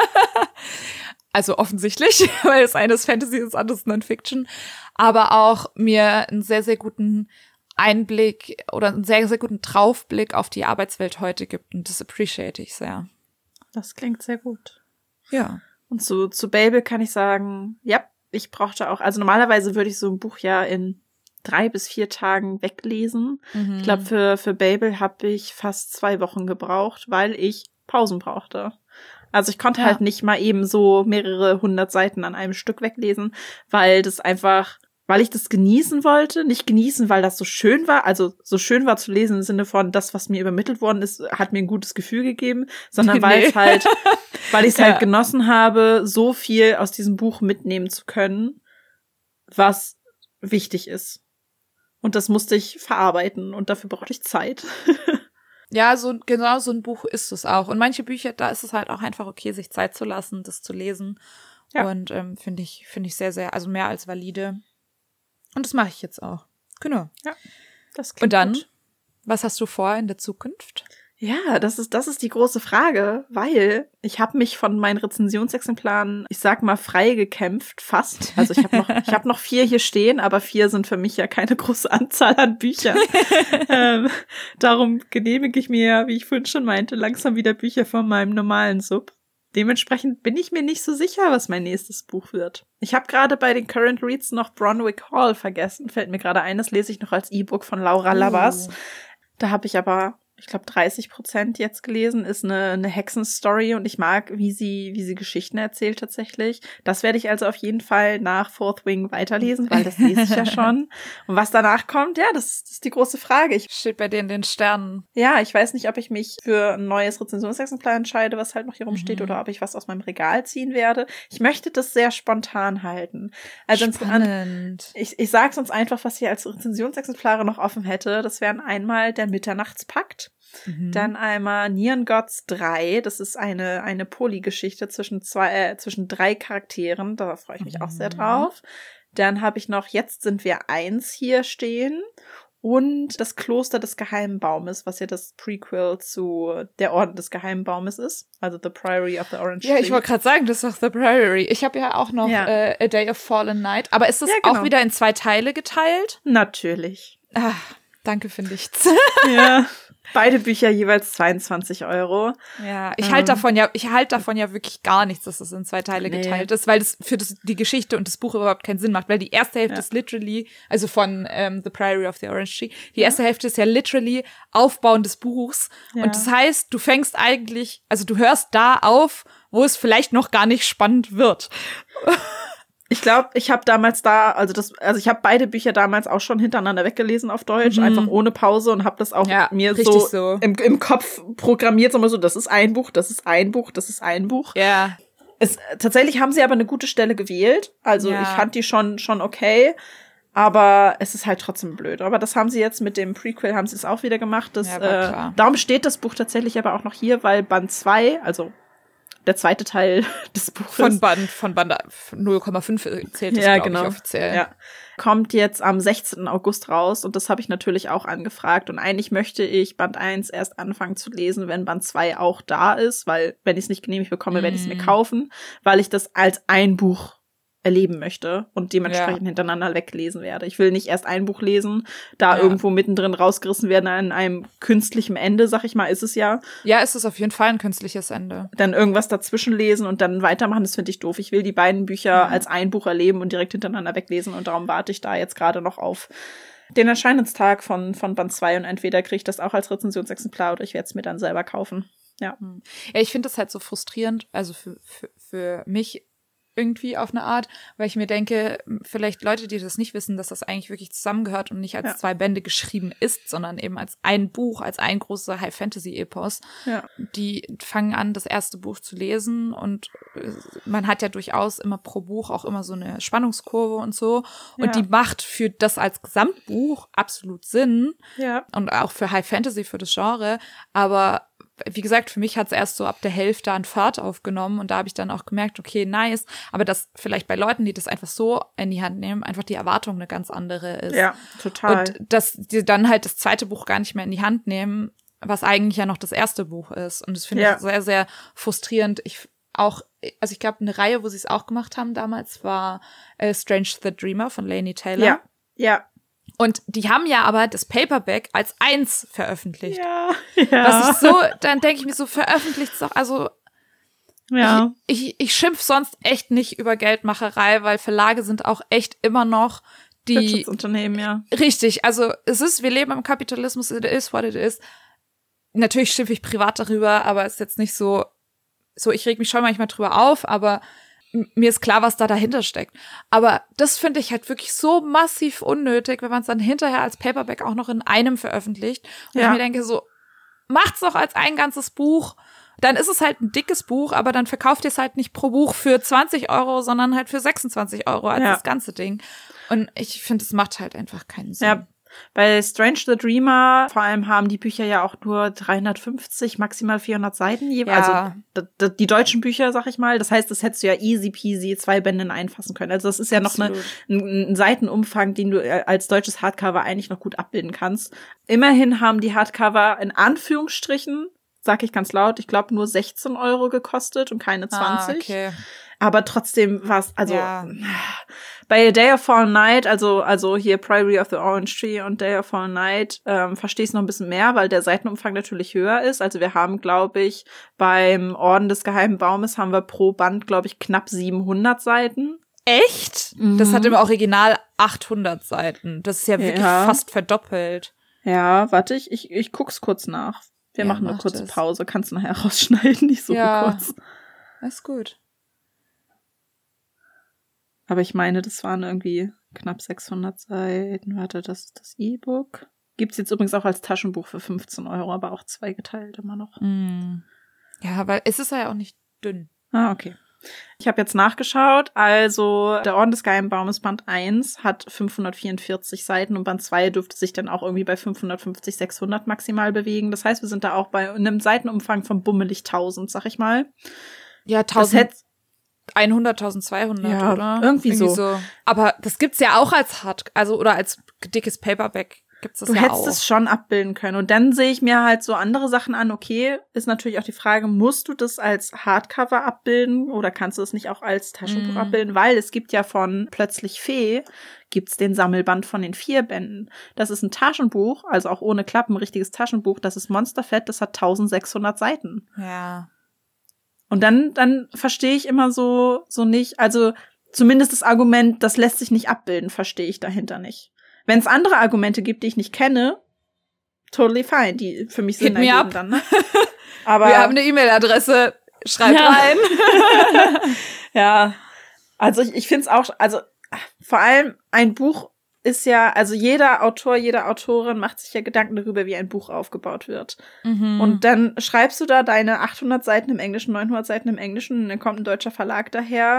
Also offensichtlich, weil das eine ist Fantasy, das andere ist Non-Fiction, aber auch mir einen sehr, sehr guten Einblick oder einen sehr, sehr guten Draufblick auf die Arbeitswelt heute gibt und das appreciate ich sehr. Das klingt sehr gut. Ja. Und zu Babel kann ich sagen, ja, ich brauchte auch, also normalerweise würde ich so ein Buch ja in 3 bis 4 Tagen weglesen. Ich glaube, für Babel habe ich fast 2 Wochen gebraucht, weil ich Pausen brauchte. Also ich konnte halt nicht mal eben so mehrere 100 Seiten an einem Stück weglesen, weil ich das genießen wollte. Nicht genießen, weil das so schön war, also so schön war zu lesen im Sinne von, das, was mir übermittelt worden ist, hat mir ein gutes Gefühl gegeben, sondern weil ich es halt genossen habe, so viel aus diesem Buch mitnehmen zu können, was wichtig ist. Und das musste ich verarbeiten und dafür brauchte ich Zeit. Ja, genau so ein Buch ist es auch. Und manche Bücher, da ist es halt auch einfach okay, sich Zeit zu lassen, das zu lesen. Ja. Und finde ich sehr, sehr, also mehr als valide. Und das mache ich jetzt auch. Genau. Ja, das klingt Und dann, gut. Was hast du vor in der Zukunft? Ja, das ist die große Frage, weil ich habe mich von meinen Rezensionsexemplaren, ich sag mal, frei gekämpft, fast. Also ich habe noch 4 hier stehen, aber 4 sind für mich ja keine große Anzahl an Büchern. Darum genehmige ich mir, wie ich vorhin schon meinte, langsam wieder Bücher von meinem normalen Sub. Dementsprechend bin ich mir nicht so sicher, was mein nächstes Buch wird. Ich habe gerade bei den Current Reads noch Bronwick Hall vergessen. Fällt mir gerade ein, das lese ich noch als E-Book von Laura Labas. Da habe ich aber, ich glaube, 30% jetzt gelesen, ist eine Hexenstory und ich mag, wie sie Geschichten erzählt tatsächlich. Das werde ich also auf jeden Fall nach Fourth Wing weiterlesen, weil das lese ich ja schon. Und was danach kommt, ja, das ist die große Frage. Steht bei dir in den Sternen. Ja, ich weiß nicht, ob ich mich für ein neues Rezensionsexemplar entscheide, was halt noch hier rumsteht, oder ob ich was aus meinem Regal ziehen werde. Ich möchte das sehr spontan halten. Also spannend. Ich sag's uns einfach, was ich als Rezensionsexemplare noch offen hätte. Das wären einmal der Mitternachtspakt. Dann einmal Neon Gods 3, das ist eine Polygeschichte zwischen 3 Charakteren, da freue ich mich auch sehr drauf. Dann habe ich noch Jetzt sind wir 1 hier stehen und das Kloster des Geheimen Baumes, was ja das Prequel zu Der Orden des Geheimen Baumes ist, also The Priory of the Orange Tree. Ja, ich wollte gerade sagen, das ist doch The Priory. Ich habe ja auch noch A Day of Fallen Night, aber ist das auch wieder in 2 Teile geteilt? Natürlich. Danke für nichts. Ja. Beide Bücher jeweils 22 €. Ja, ich halte davon ja wirklich gar nichts, dass es in 2 Teile geteilt ist, weil das für die Geschichte und das Buch überhaupt keinen Sinn macht, weil die erste Hälfte ist literally, also von The Priory of the Orange Tree, die erste Hälfte ist ja literally Aufbauen des Buchs und das heißt, du fängst eigentlich, also du hörst da auf, wo es vielleicht noch gar nicht spannend wird. Ich glaube, ich habe damals ich habe beide Bücher damals auch schon hintereinander weggelesen auf Deutsch, einfach ohne Pause und habe das auch mir so im Kopf programmiert, so das ist ein Buch, das ist ein Buch, das ist ein Buch. Ja. Tatsächlich haben sie aber eine gute Stelle gewählt, also ich fand die schon okay, aber es ist halt trotzdem blöd. Aber das haben sie jetzt mit dem Prequel, haben sie es auch wieder gemacht. Darum steht das Buch tatsächlich aber auch noch hier, weil Band 2, also der zweite Teil des Buches. Von Band 0,5 zählt das, glaube ich, offiziell. kommt jetzt am 16. August raus und das habe ich natürlich auch angefragt und eigentlich möchte ich Band 1 erst anfangen zu lesen, wenn Band 2 auch da ist, weil wenn ich es nicht genehmigt bekomme, werde ich es mir kaufen, weil ich das als ein Buch erleben möchte und dementsprechend hintereinander weglesen werde. Ich will nicht erst ein Buch lesen, da irgendwo mittendrin rausgerissen werden an einem künstlichen Ende, sag ich mal, ist es ja. Ja, es ist auf jeden Fall ein künstliches Ende. Dann irgendwas dazwischen lesen und dann weitermachen, das finde ich doof. Ich will die beiden Bücher als ein Buch erleben und direkt hintereinander weglesen und darum warte ich da jetzt gerade noch auf den Erscheinungstag von Band 2 und entweder kriege ich das auch als Rezensionsexemplar oder ich werde es mir dann selber kaufen. Ja, ich finde das halt so frustrierend, also für mich irgendwie auf eine Art, weil ich mir denke, vielleicht Leute, die das nicht wissen, dass das eigentlich wirklich zusammengehört und nicht als 2 Bände geschrieben ist, sondern eben als ein Buch, als ein großer High-Fantasy-Epos. Ja. Die fangen an, das erste Buch zu lesen und man hat ja durchaus immer pro Buch auch immer so eine Spannungskurve und so. Und die macht für das als Gesamtbuch absolut Sinn. Ja. Und auch für High-Fantasy, für das Genre. Aber wie gesagt, für mich hat es erst so ab der Hälfte an Fahrt aufgenommen und da habe ich dann auch gemerkt, okay, nice, aber dass vielleicht bei Leuten, die das einfach so in die Hand nehmen, einfach die Erwartung eine ganz andere ist. Ja, total. Und dass die dann halt das zweite Buch gar nicht mehr in die Hand nehmen, was eigentlich ja noch das erste Buch ist. Und das finde ich sehr, sehr frustrierend. Also ich glaube, eine Reihe, wo sie es auch gemacht haben damals, war Strange the Dreamer von Laini Taylor. Ja. Und die haben ja aber das Paperback als 1 veröffentlicht. Ja. Was ich so, dann denke ich mir so, veröffentlicht es doch, also ich schimpf sonst echt nicht über Geldmacherei, weil Verlage sind auch echt immer noch die Wirtschaftsunternehmen, ja. Richtig, also wir leben im Kapitalismus, it is what it is. Natürlich schimpfe ich privat darüber, aber es ist jetzt nicht so, ich reg mich schon manchmal drüber auf, aber mir ist klar, was da dahinter steckt. Aber das finde ich halt wirklich so massiv unnötig, wenn man es dann hinterher als Paperback auch noch in einem veröffentlicht. Und ich mir denke so, macht's doch als ein ganzes Buch. Dann ist es halt ein dickes Buch, aber dann verkauft ihr es halt nicht pro Buch für 20 €, sondern halt für 26 € als das ganze Ding. Und ich finde, es macht halt einfach keinen Sinn. Ja. Bei Strange the Dreamer, vor allem haben die Bücher ja auch nur 350, maximal 400 Seiten jeweils. Ja. Also die deutschen Bücher, sag ich mal. Das heißt, das hättest du ja easy peasy 2 Bände einfassen können. Also das ist ja noch ein Seitenumfang, den du als deutsches Hardcover eigentlich noch gut abbilden kannst. Immerhin haben die Hardcover in Anführungsstrichen, sag ich ganz laut, ich glaube nur 16 € gekostet und keine 20. Okay. Aber trotzdem war es, bei A Day of Fallen Night, also hier Priory of the Orange Tree und Day of Fallen Night, verstehe ich es noch ein bisschen mehr, weil der Seitenumfang natürlich höher ist. Also wir haben, glaube ich, beim Orden des Geheimen Baumes haben wir pro Band, glaube ich, knapp 700 Seiten. Echt? Mhm. Das hat im Original 800 Seiten. Das ist ja wirklich fast verdoppelt. Ja, warte, ich guck's kurz nach. Wir machen eine kurze Pause. Kannst du nachher rausschneiden, nicht so kurz. Ist gut. Aber ich meine, das waren irgendwie knapp 600 Seiten. Warte, das ist das E-Book. Gibt's jetzt übrigens auch als Taschenbuch für 15 €, aber auch zweigeteilt immer noch. Ja, aber es ist ja auch nicht dünn. Ah, okay. Ich habe jetzt nachgeschaut. Also der Orden des Geheimen Baumes Band 1 hat 544 Seiten und Band 2 dürfte sich dann auch irgendwie bei 550, 600 maximal bewegen. Das heißt, wir sind da auch bei einem Seitenumfang von bummelig 1000, sag ich mal. Ja, 1000. 100, 1200, oder? Irgendwie so. Aber das gibt's ja auch als oder als dickes Paperback gibt's das ja auch. Du hättest es schon abbilden können. Und dann sehe ich mir halt so andere Sachen an. Okay, ist natürlich auch die Frage, musst du das als Hardcover abbilden oder kannst du es nicht auch als Taschenbuch abbilden? Weil es gibt ja von Plötzlich Fee gibt's den Sammelband von den 4 Bänden. Das ist ein Taschenbuch, also auch ohne Klappen, ein richtiges Taschenbuch. Das ist monsterfett, das hat 1600 Seiten. Ja. Und dann verstehe ich immer so nicht, also zumindest das Argument, das lässt sich nicht abbilden, verstehe ich dahinter nicht. Wenn es andere Argumente gibt, die ich nicht kenne, totally fine, die für mich Sinn ergeben dann, ne? Aber wir haben eine E-Mail-Adresse, schreibt rein. Ja, also ich finde es auch, also vor allem ein Buch ist ja, also jeder Autor, jede Autorin macht sich ja Gedanken darüber, wie ein Buch aufgebaut wird. Und dann schreibst du da deine 800 Seiten im Englischen, 900 Seiten im Englischen und dann kommt ein deutscher Verlag daher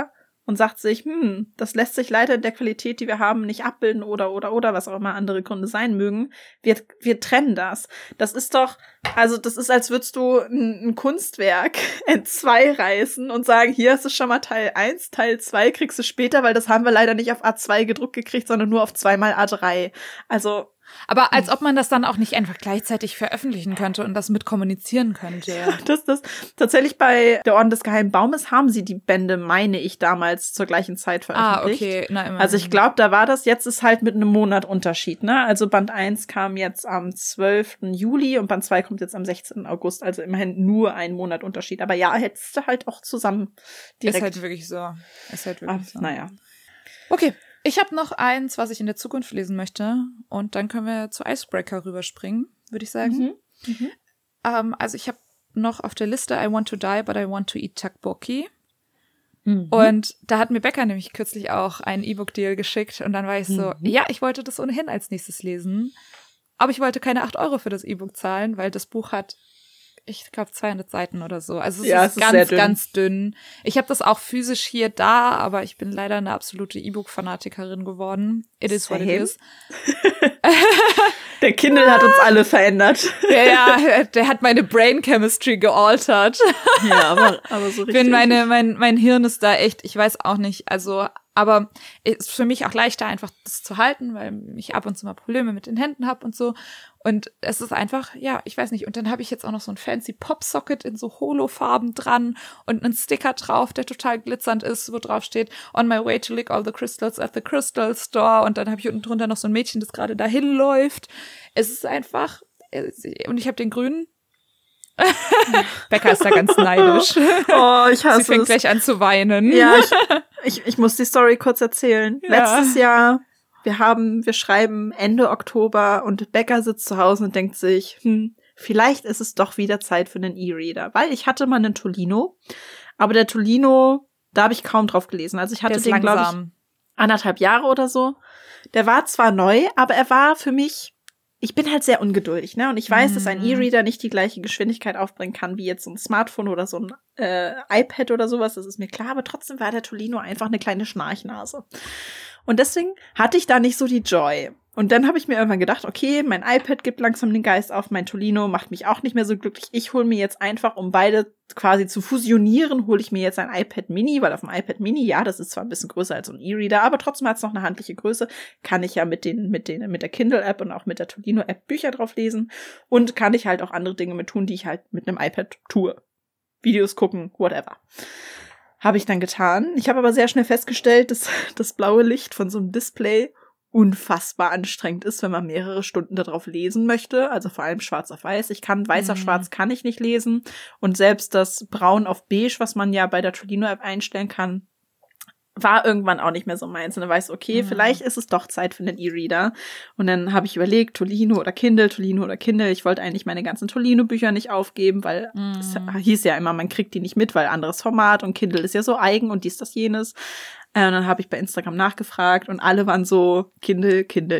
und sagt sich, das lässt sich leider in der Qualität, die wir haben, nicht abbilden oder, was auch immer andere Gründe sein mögen. Wir trennen das. Das ist doch, also das ist, als würdest du ein Kunstwerk in 2 reißen und sagen, hier ist es schon mal Teil 1, Teil 2 kriegst du später, weil das haben wir leider nicht auf A2 gedruckt gekriegt, sondern nur auf 2x A3. Also aber als ob man das dann auch nicht einfach gleichzeitig veröffentlichen könnte und das mit kommunizieren könnte. Das tatsächlich bei Der Orden des Geheimen Baumes haben sie die Bände, meine ich, damals zur gleichen Zeit veröffentlicht. Okay. Na, immerhin. Also ich glaube, da war das, jetzt ist halt mit einem Monat Unterschied, ne? Also Band 1 kam jetzt am 12. Juli und Band 2 kommt jetzt am 16. August, also immerhin nur ein Monat Unterschied. Aber ja, hättest du halt auch zusammen direkt. Ist halt wirklich so. So. Naja. Okay. Ich habe noch eins, was ich in der Zukunft lesen möchte. Und dann können wir zu Icebreaker rüberspringen, würde ich sagen. Also ich habe noch auf der Liste I Want to Die, but I Want to Eat Tteokbokki. Und da hat mir Becca nämlich kürzlich auch einen E-Book-Deal geschickt. Und dann war ich so, ja, ich wollte das ohnehin als nächstes lesen. Aber ich wollte keine 8 € für das E-Book zahlen, weil das Buch hat, ich glaube, 200 Seiten oder so. Also es ist ganz, ganz dünn. Ich habe das auch physisch hier da, aber ich bin leider eine absolute E-Book-Fanatikerin geworden. It is what it is. Der Kindle hat uns alle verändert. Ja, der hat meine Brain Chemistry gealtert. Ja, aber so richtig. Mein Hirn ist da echt, ich weiß auch nicht, also, aber es ist für mich auch leichter, einfach das zu halten, weil ich ab und zu mal Probleme mit den Händen habe und so. Und es ist einfach, ja, ich weiß nicht. Und dann habe ich jetzt auch noch so ein fancy Popsocket in so Holo-Farben dran und einen Sticker drauf, der total glitzernd ist, wo drauf steht, on my way to lick all the crystals at the Crystal Store. Und dann habe ich unten drunter noch so ein Mädchen, das gerade dahin läuft. Es ist einfach, und ich habe den grünen. Becca ist da ganz neidisch. Oh, ich hasse es. Sie fängt gleich an zu weinen. Ja, ich muss die Story kurz erzählen. Ja. Letztes Jahr, wir schreiben Ende Oktober und Becca sitzt zu Hause und denkt sich, vielleicht ist es doch wieder Zeit für einen E-Reader. Weil ich hatte mal einen Tolino, aber der Tolino, da habe ich kaum drauf gelesen. Also ich hatte den, glaube ich, 1,5 Jahre oder so. Der war zwar neu, aber er war für mich, ich bin halt sehr ungeduldig, ne? Und ich weiß, dass ein E-Reader nicht die gleiche Geschwindigkeit aufbringen kann wie jetzt so ein Smartphone oder so ein iPad oder sowas. Das ist mir klar, aber trotzdem war der Tolino einfach eine kleine Schnarchnase. Und deswegen hatte ich da nicht so die Joy. Und dann habe ich mir irgendwann gedacht, okay, mein iPad gibt langsam den Geist auf, mein Tolino macht mich auch nicht mehr so glücklich. Ich hole mir jetzt einfach, um beide quasi zu fusionieren, hole ich mir jetzt ein iPad Mini, weil auf dem iPad Mini, ja, das ist zwar ein bisschen größer als so ein E-Reader, aber trotzdem hat es noch eine handliche Größe. Kann ich ja mit der Kindle-App und auch mit der Tolino-App Bücher drauf lesen und kann ich halt auch andere Dinge mit tun, die ich halt mit einem iPad tue. Videos gucken, whatever. Habe ich dann getan. Ich habe aber sehr schnell festgestellt, dass das blaue Licht von so einem Display unfassbar anstrengend ist, wenn man mehrere Stunden darauf lesen möchte. Also vor allem schwarz auf weiß. Weiß auf schwarz kann ich nicht lesen. Und selbst das Braun auf beige, was man ja bei der Tolino-App einstellen kann, war irgendwann auch nicht mehr so meins. Und dann weiß ich, okay, vielleicht ist es doch Zeit für einen E-Reader. Und dann habe ich überlegt, Tolino oder Kindle. Ich wollte eigentlich meine ganzen Tolino-Bücher nicht aufgeben, weil es hieß ja immer, man kriegt die nicht mit, weil anderes Format und Kindle ist ja so eigen und dies, das, jenes. Und dann habe ich bei Instagram nachgefragt und alle waren so Kindle.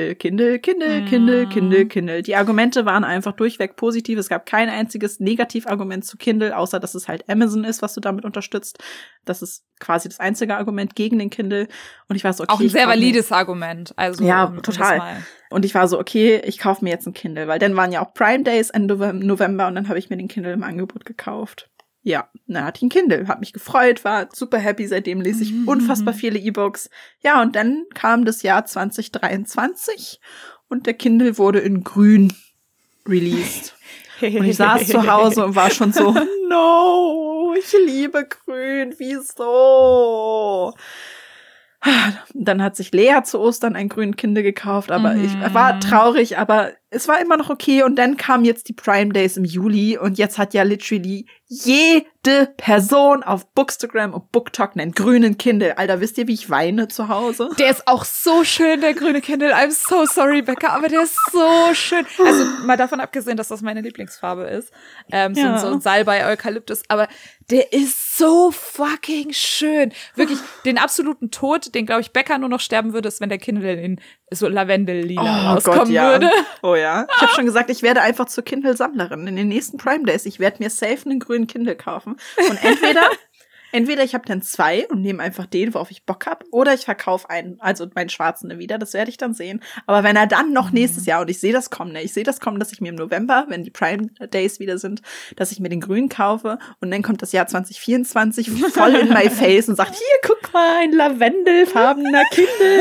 Die Argumente waren einfach durchweg positiv. Es gab kein einziges Negativargument zu Kindle, außer dass es halt Amazon ist, was du damit unterstützt. Das ist quasi das einzige Argument gegen den Kindle. Und ich war so, okay. Auch ein sehr valides Argument. Also ja, total. Und ich war so, okay, ich kaufe mir jetzt ein Kindle, weil dann waren ja auch Prime Days Ende November und dann habe ich mir den Kindle im Angebot gekauft. Ja, dann hatte ich ein Kindle, hab mich gefreut, war super happy, seitdem lese ich unfassbar viele E-Books. Ja, und dann kam das Jahr 2023 und der Kindle wurde in grün released. Und ich saß zu Hause und war schon so, no, ich liebe grün, wieso? Dann hat sich Lea zu Ostern einen grünen Kindle gekauft, aber ich war traurig, aber es war immer noch okay. Und dann kamen jetzt die Prime Days im Juli und jetzt hat ja literally jede Person auf Bookstagram und BookTok einen grünen Kindle. Alter, wisst ihr, wie ich weine zu Hause? Der ist auch so schön, der grüne Kindle. I'm so sorry, Becca, aber der ist so schön. Also mal davon abgesehen, dass das meine Lieblingsfarbe ist. So ein Salbei, Eukalyptus, aber der ist so fucking schön. Wirklich, den absoluten Tod, den, glaube ich, Becca nur noch sterben würde, ist, wenn der Kindle in so Lavendel-Lila rauskommen würde. Oh ja. Ich habe schon gesagt, ich werde einfach zur Kindle-Sammlerin in den nächsten Prime Days. Ich werde mir safe einen grünen Kindle kaufen. Und entweder ich habe dann 2 und nehme einfach den, worauf ich Bock habe, oder ich verkaufe einen, also meinen schwarzen wieder, das werde ich dann sehen. Aber wenn er dann noch nächstes Jahr, und ich sehe das kommen, dass ich mir im November, wenn die Prime Days wieder sind, dass ich mir den grünen kaufe und dann kommt das Jahr 2024 voll in my face und sagt, hier, guck mal, ein lavendelfarbener Kindle.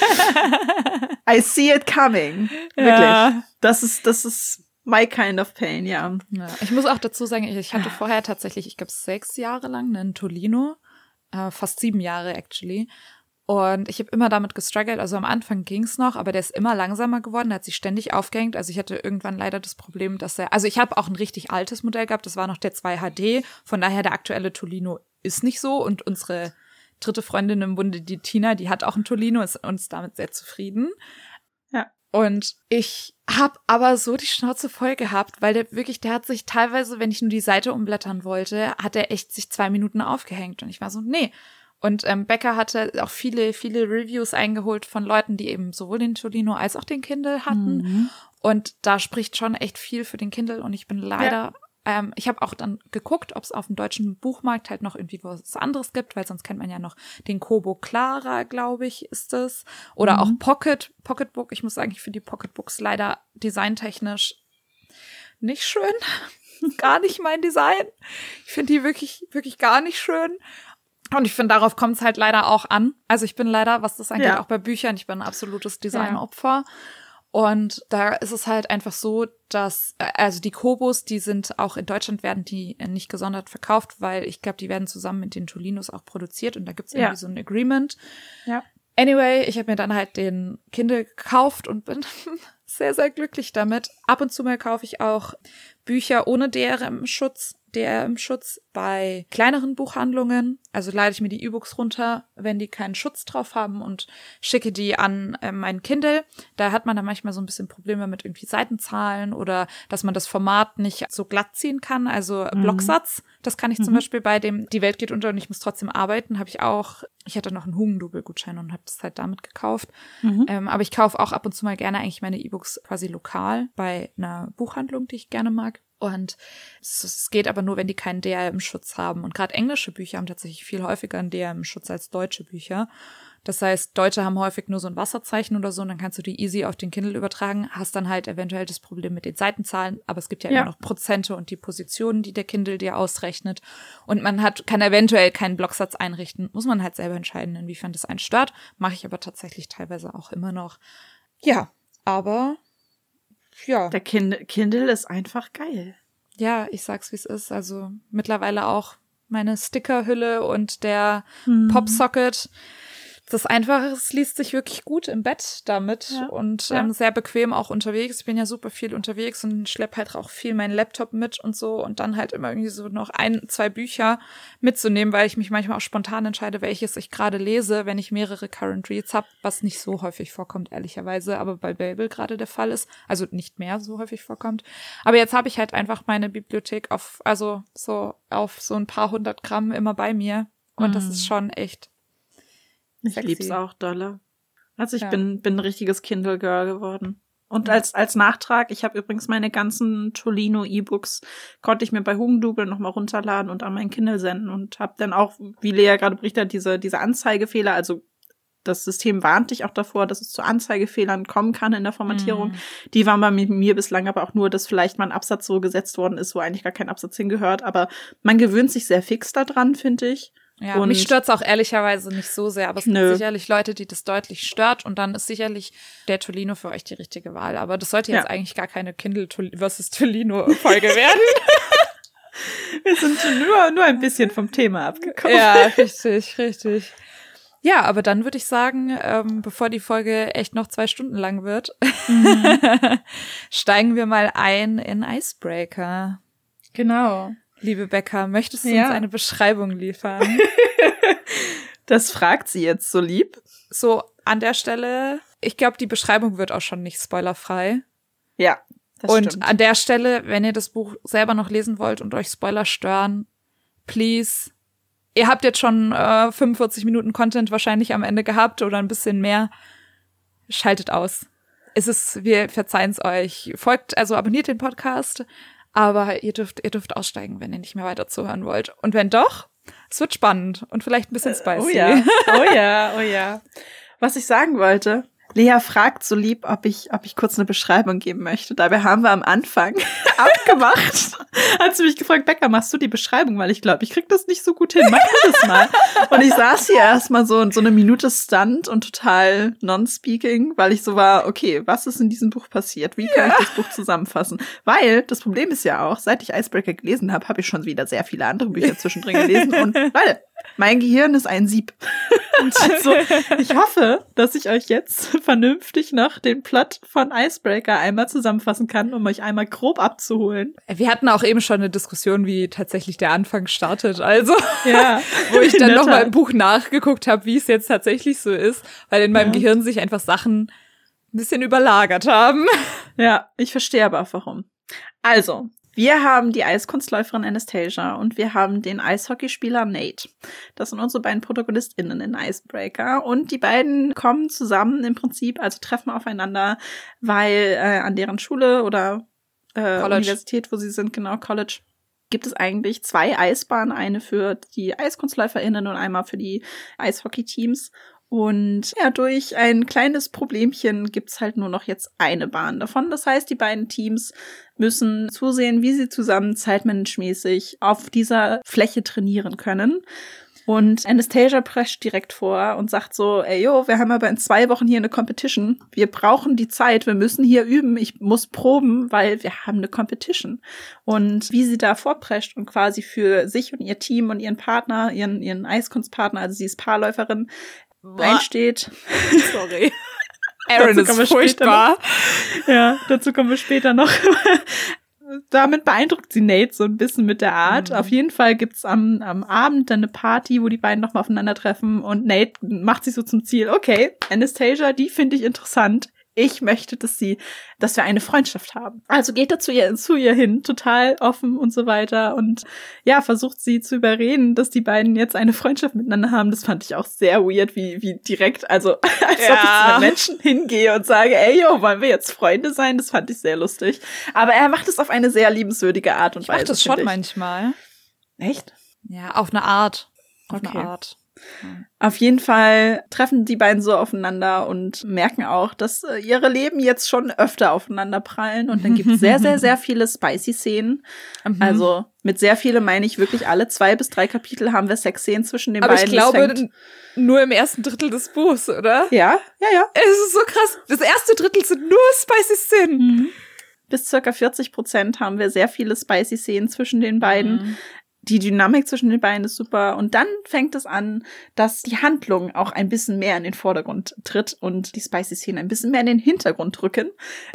I see it coming. Wirklich. Das ist my kind of pain, ja. Ich muss auch dazu sagen, ich hatte vorher tatsächlich, ich glaube 6 Jahre lang einen Tolino, fast 7 Jahre actually. Und ich habe immer damit gestruggelt, also am Anfang ging's noch, aber der ist immer langsamer geworden, der hat sich ständig aufgehängt. Also ich hatte irgendwann leider das Problem, also ich habe auch ein richtig altes Modell gehabt, das war noch der 2 HD, von daher der aktuelle Tolino ist nicht so und unsere dritte Freundin im Bunde, die Tina, die hat auch ein Tolino, ist uns damit sehr zufrieden. Ja. Und ich habe aber so die Schnauze voll gehabt, weil der hat sich teilweise, wenn ich nur die Seite umblättern wollte, hat er echt sich 2 Minuten aufgehängt. Und ich war so, nee. Und Becker hatte auch viele Reviews eingeholt von Leuten, die eben sowohl den Tolino als auch den Kindle hatten. Mhm. Und da spricht schon echt viel für den Kindle. Und ich bin leider... ich habe auch dann geguckt, ob es auf dem deutschen Buchmarkt halt noch irgendwie was anderes gibt, weil sonst kennt man ja noch den Kobo Clara, glaube ich, ist es. Oder auch Pocketbook. Ich muss sagen, ich finde die Pocketbooks leider designtechnisch nicht schön. Gar nicht mein Design. Ich finde die wirklich, wirklich gar nicht schön. Und ich finde, darauf kommt es halt leider auch an. Also ich bin leider, was das angeht, auch bei Büchern, ich bin ein absolutes Designopfer. Und da ist es halt einfach so, dass, also die Kobos, die sind auch in Deutschland, werden die nicht gesondert verkauft, weil ich glaube, die werden zusammen mit den Tolinos auch produziert und da gibt's irgendwie so ein Agreement. Ja. Anyway, ich habe mir dann halt den Kindle gekauft und bin sehr, sehr glücklich damit. Ab und zu mal kaufe ich auch Bücher ohne DRM-Schutz bei kleineren Buchhandlungen. Also lade ich mir die E-Books runter, wenn die keinen Schutz drauf haben und schicke die an mein Kindle. Da hat man dann manchmal so ein bisschen Probleme mit irgendwie Seitenzahlen oder dass man das Format nicht so glatt ziehen kann. Also Blocksatz, das kann ich zum Beispiel bei dem Die Welt geht unter und ich muss trotzdem arbeiten, ich hatte noch einen Hugendubel-Gutschein und habe das halt damit gekauft. Aber ich kaufe auch ab und zu mal gerne eigentlich meine E-Books quasi lokal bei einer Buchhandlung, die ich gerne mag. Und es geht aber nur, wenn die keinen DRM-Schutz haben. Und gerade englische Bücher haben tatsächlich viel häufiger einen DRM-Schutz als deutsche Bücher. Das heißt, Deutsche haben häufig nur so ein Wasserzeichen oder so und dann kannst du die easy auf den Kindle übertragen, hast dann halt eventuell das Problem mit den Seitenzahlen, aber es gibt ja immer noch Prozente und die Positionen, die der Kindle dir ausrechnet. Und man kann eventuell keinen Blocksatz einrichten. Muss man halt selber entscheiden, inwiefern das einen stört. Mache ich aber tatsächlich teilweise auch immer noch. Ja, aber... Ja. Der Kindle ist einfach geil. Ja, ich sag's, wie es ist. Also mittlerweile auch meine Stickerhülle und der Popsocket. Das Einfache, es liest sich wirklich gut im Bett damit und sehr bequem auch unterwegs. Ich bin ja super viel unterwegs und schleppe halt auch viel meinen Laptop mit und so und dann halt immer irgendwie so noch 1-2 Bücher mitzunehmen, weil ich mich manchmal auch spontan entscheide, welches ich gerade lese, wenn ich mehrere Current Reads habe, was nicht so häufig vorkommt, ehrlicherweise, aber bei Babel gerade der Fall ist, also nicht mehr so häufig vorkommt. Aber jetzt habe ich halt einfach meine Bibliothek auf so ein paar 100 Gramm immer bei mir und das ist schon echt ich lieb's auch dolle. Also ich bin ein richtiges Kindle-Girl geworden. Und als Nachtrag, ich habe übrigens meine ganzen Tolino-E-Books, konnte ich mir bei Hugendubel nochmal runterladen und an mein Kindle senden und habe dann auch, wie Lea gerade berichtet, diese Anzeigefehler, also das System warnt dich auch davor, dass es zu Anzeigefehlern kommen kann in der Formatierung. Die waren bei mir bislang aber auch nur, dass vielleicht mal ein Absatz so gesetzt worden ist, wo eigentlich gar kein Absatz hingehört. Aber man gewöhnt sich sehr fix daran, finde ich. Ja, und mich stört's auch ehrlicherweise nicht so sehr, aber es gibt sicherlich Leute, die das deutlich stört und dann ist sicherlich der Tolino für euch die richtige Wahl. Aber das sollte jetzt eigentlich gar keine Kindle versus Tolino-Folge werden. Wir sind nur ein bisschen vom Thema abgekommen. Ja, richtig. Ja, aber dann würde ich sagen, bevor die Folge echt noch 2 Stunden lang wird, steigen wir mal ein in Icebreaker. Genau. Liebe Becca, möchtest du uns eine Beschreibung liefern? Das fragt sie jetzt so lieb. So, an der Stelle, ich glaube, die Beschreibung wird auch schon nicht spoilerfrei. Ja, das stimmt. Und an der Stelle, wenn ihr das Buch selber noch lesen wollt und euch Spoiler stören, please, ihr habt jetzt schon 45 Minuten Content wahrscheinlich am Ende gehabt oder ein bisschen mehr, schaltet aus. Wir verzeihen es euch. Abonniert den Podcast. Aber ihr dürft aussteigen, wenn ihr nicht mehr weiter zuhören wollt. Und wenn doch, Es wird spannend und vielleicht ein bisschen spicy. Oh ja, oh ja, oh ja. Was ich sagen wollte, Lea fragt so lieb, ob ich kurz eine Beschreibung geben möchte. Dabei haben wir am Anfang abgemacht. Hat sie mich gefragt, Becca, machst du die Beschreibung? Weil ich glaube, ich krieg das nicht so gut hin. Mach du das mal. Und ich saß hier erstmal so eine Minute stunned und total non-speaking, weil ich so war, okay, was ist in diesem Buch passiert? Wie kann ich das Buch zusammenfassen? Weil das Problem ist ja auch, seit ich Icebreaker gelesen habe, habe ich schon wieder sehr viele andere Bücher zwischendrin gelesen. Und Leute, mein Gehirn ist ein Sieb. Also, ich hoffe, dass ich euch jetzt vernünftig noch den Plot von Icebreaker einmal zusammenfassen kann, um euch einmal grob abzuholen. Wir hatten auch eben schon eine Diskussion, wie tatsächlich der Anfang startet. Also, ja, wo ich dann nochmal im Buch nachgeguckt habe, wie es jetzt tatsächlich so ist, weil in meinem Gehirn sich einfach Sachen ein bisschen überlagert haben. Ja, ich verstehe aber auch warum. Also, wir haben die Eiskunstläuferin Anastasia und wir haben den Eishockeyspieler Nate. Das sind unsere beiden ProtagonistInnen in Icebreaker. Und die beiden kommen zusammen im Prinzip, also treffen aufeinander, weil an deren Schule oder Universität, wo sie sind, genau, College, gibt es eigentlich 2 Eisbahnen. Eine für die EiskunstläuferInnen und einmal für die Eishockey-Teams. Und ja, durch ein kleines Problemchen gibt's halt nur noch jetzt eine Bahn davon. Das heißt, die beiden Teams müssen zusehen, wie sie zusammen zeitmanagemäßig auf dieser Fläche trainieren können. Und Anastasia prescht direkt vor und sagt so, ey, yo, wir haben aber in 2 Wochen hier eine Competition. Wir brauchen die Zeit, wir müssen hier üben. Ich muss proben, weil wir haben eine Competition. Und wie sie da vorprescht und quasi für sich und ihr Team und ihren Partner, ihren Eiskunstpartner, also sie ist Paarläuferin, einsteht. Sorry. Aaron ist furchtbar. Ja, dazu kommen wir später noch. Damit beeindruckt sie Nate so ein bisschen mit der Art. Auf jeden Fall gibt's am Abend dann eine Party, wo die beiden nochmal aufeinandertreffen und Nate macht sich so zum Ziel, okay, Anastasia, die finde ich interessant. Ich möchte, dass wir eine Freundschaft haben. Also geht er zu ihr hin, total offen und so weiter und ja, versucht sie zu überreden, dass die beiden jetzt eine Freundschaft miteinander haben. Das fand ich auch sehr weird, wie direkt, also als ob ich zu einem Menschen hingehe und sage, ey, yo, wollen wir jetzt Freunde sein? Das fand ich sehr lustig. Aber er macht es auf eine sehr liebenswürdige Art und Weise. Ich mach das schon manchmal. Echt? Ja, auf eine Art. Auf eine Art. Auf jeden Fall treffen die beiden so aufeinander und merken auch, dass ihre Leben jetzt schon öfter aufeinander prallen. Und dann gibt es sehr, sehr, sehr viele spicy Szenen. Also mit sehr viele meine ich wirklich alle 2 bis 3 Kapitel haben wir Sexszenen zwischen den beiden. Aber ich glaube, nur im ersten Drittel des Buchs, oder? Ja. Es ist so krass. Das erste Drittel sind nur spicy Szenen. Bis circa 40% haben wir sehr viele spicy Szenen zwischen den beiden. Die Dynamik zwischen den beiden ist super. Und dann fängt es an, dass die Handlung auch ein bisschen mehr in den Vordergrund tritt und die Spicy-Szenen ein bisschen mehr in den Hintergrund rücken.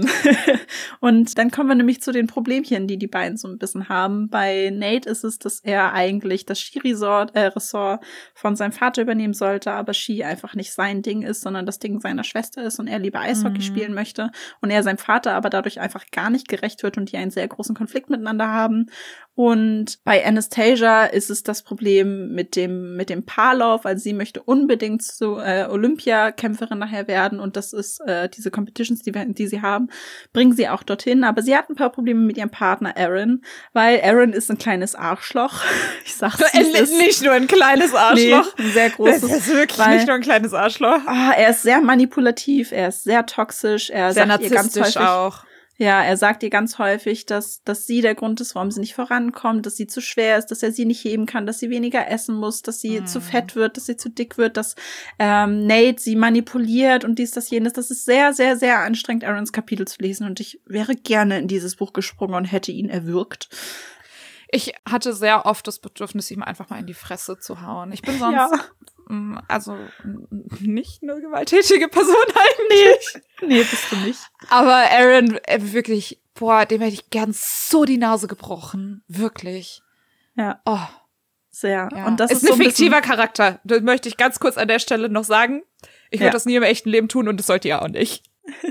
Und dann kommen wir nämlich zu den Problemchen, die beiden so ein bisschen haben. Bei Nate ist es, dass er eigentlich das Ski-Ressort von seinem Vater übernehmen sollte, aber Ski einfach nicht sein Ding ist, sondern das Ding seiner Schwester ist und er lieber Eishockey spielen möchte. Und er seinem Vater aber dadurch einfach gar nicht gerecht wird und die einen sehr großen Konflikt miteinander haben. Und bei Anastasia ist es das Problem mit dem Paarlauf, also sie möchte unbedingt zu Olympiakämpferin nachher werden und das ist diese Competitions, die sie haben, bringen sie auch dorthin, aber sie hat ein paar Probleme mit ihrem Partner Aaron, weil Aaron ist ein kleines Arschloch. Ich sag's nicht nur ein kleines Arschloch. Nee, ein sehr großes. Das ist wirklich nicht nur ein kleines Arschloch. Er ist sehr manipulativ, er ist sehr toxisch, er sehr sagt ihr ganz häufig auch. Ja, er sagt ihr ganz häufig, dass sie der Grund ist, warum sie nicht vorankommt, dass sie zu schwer ist, dass er sie nicht heben kann, dass sie weniger essen muss, dass sie zu fett wird, dass sie zu dick wird, dass Nate sie manipuliert und dies, das, jenes. Das ist sehr, sehr, sehr anstrengend, Aarons Kapitel zu lesen und ich wäre gerne in dieses Buch gesprungen und hätte ihn erwürgt. Ich hatte sehr oft das Bedürfnis, ihm einfach mal in die Fresse zu hauen. Ich bin sonst also nicht eine gewalttätige Person eigentlich. Nee, bist du nicht. Aber Aaron, wirklich, dem hätte ich gern so die Nase gebrochen. Wirklich. Ja. Oh. Sehr. Ja. Und das ist ein so fiktiver Charakter. Das möchte ich ganz kurz an der Stelle noch sagen. Ich würde das nie im echten Leben tun und das sollte ihr auch nicht.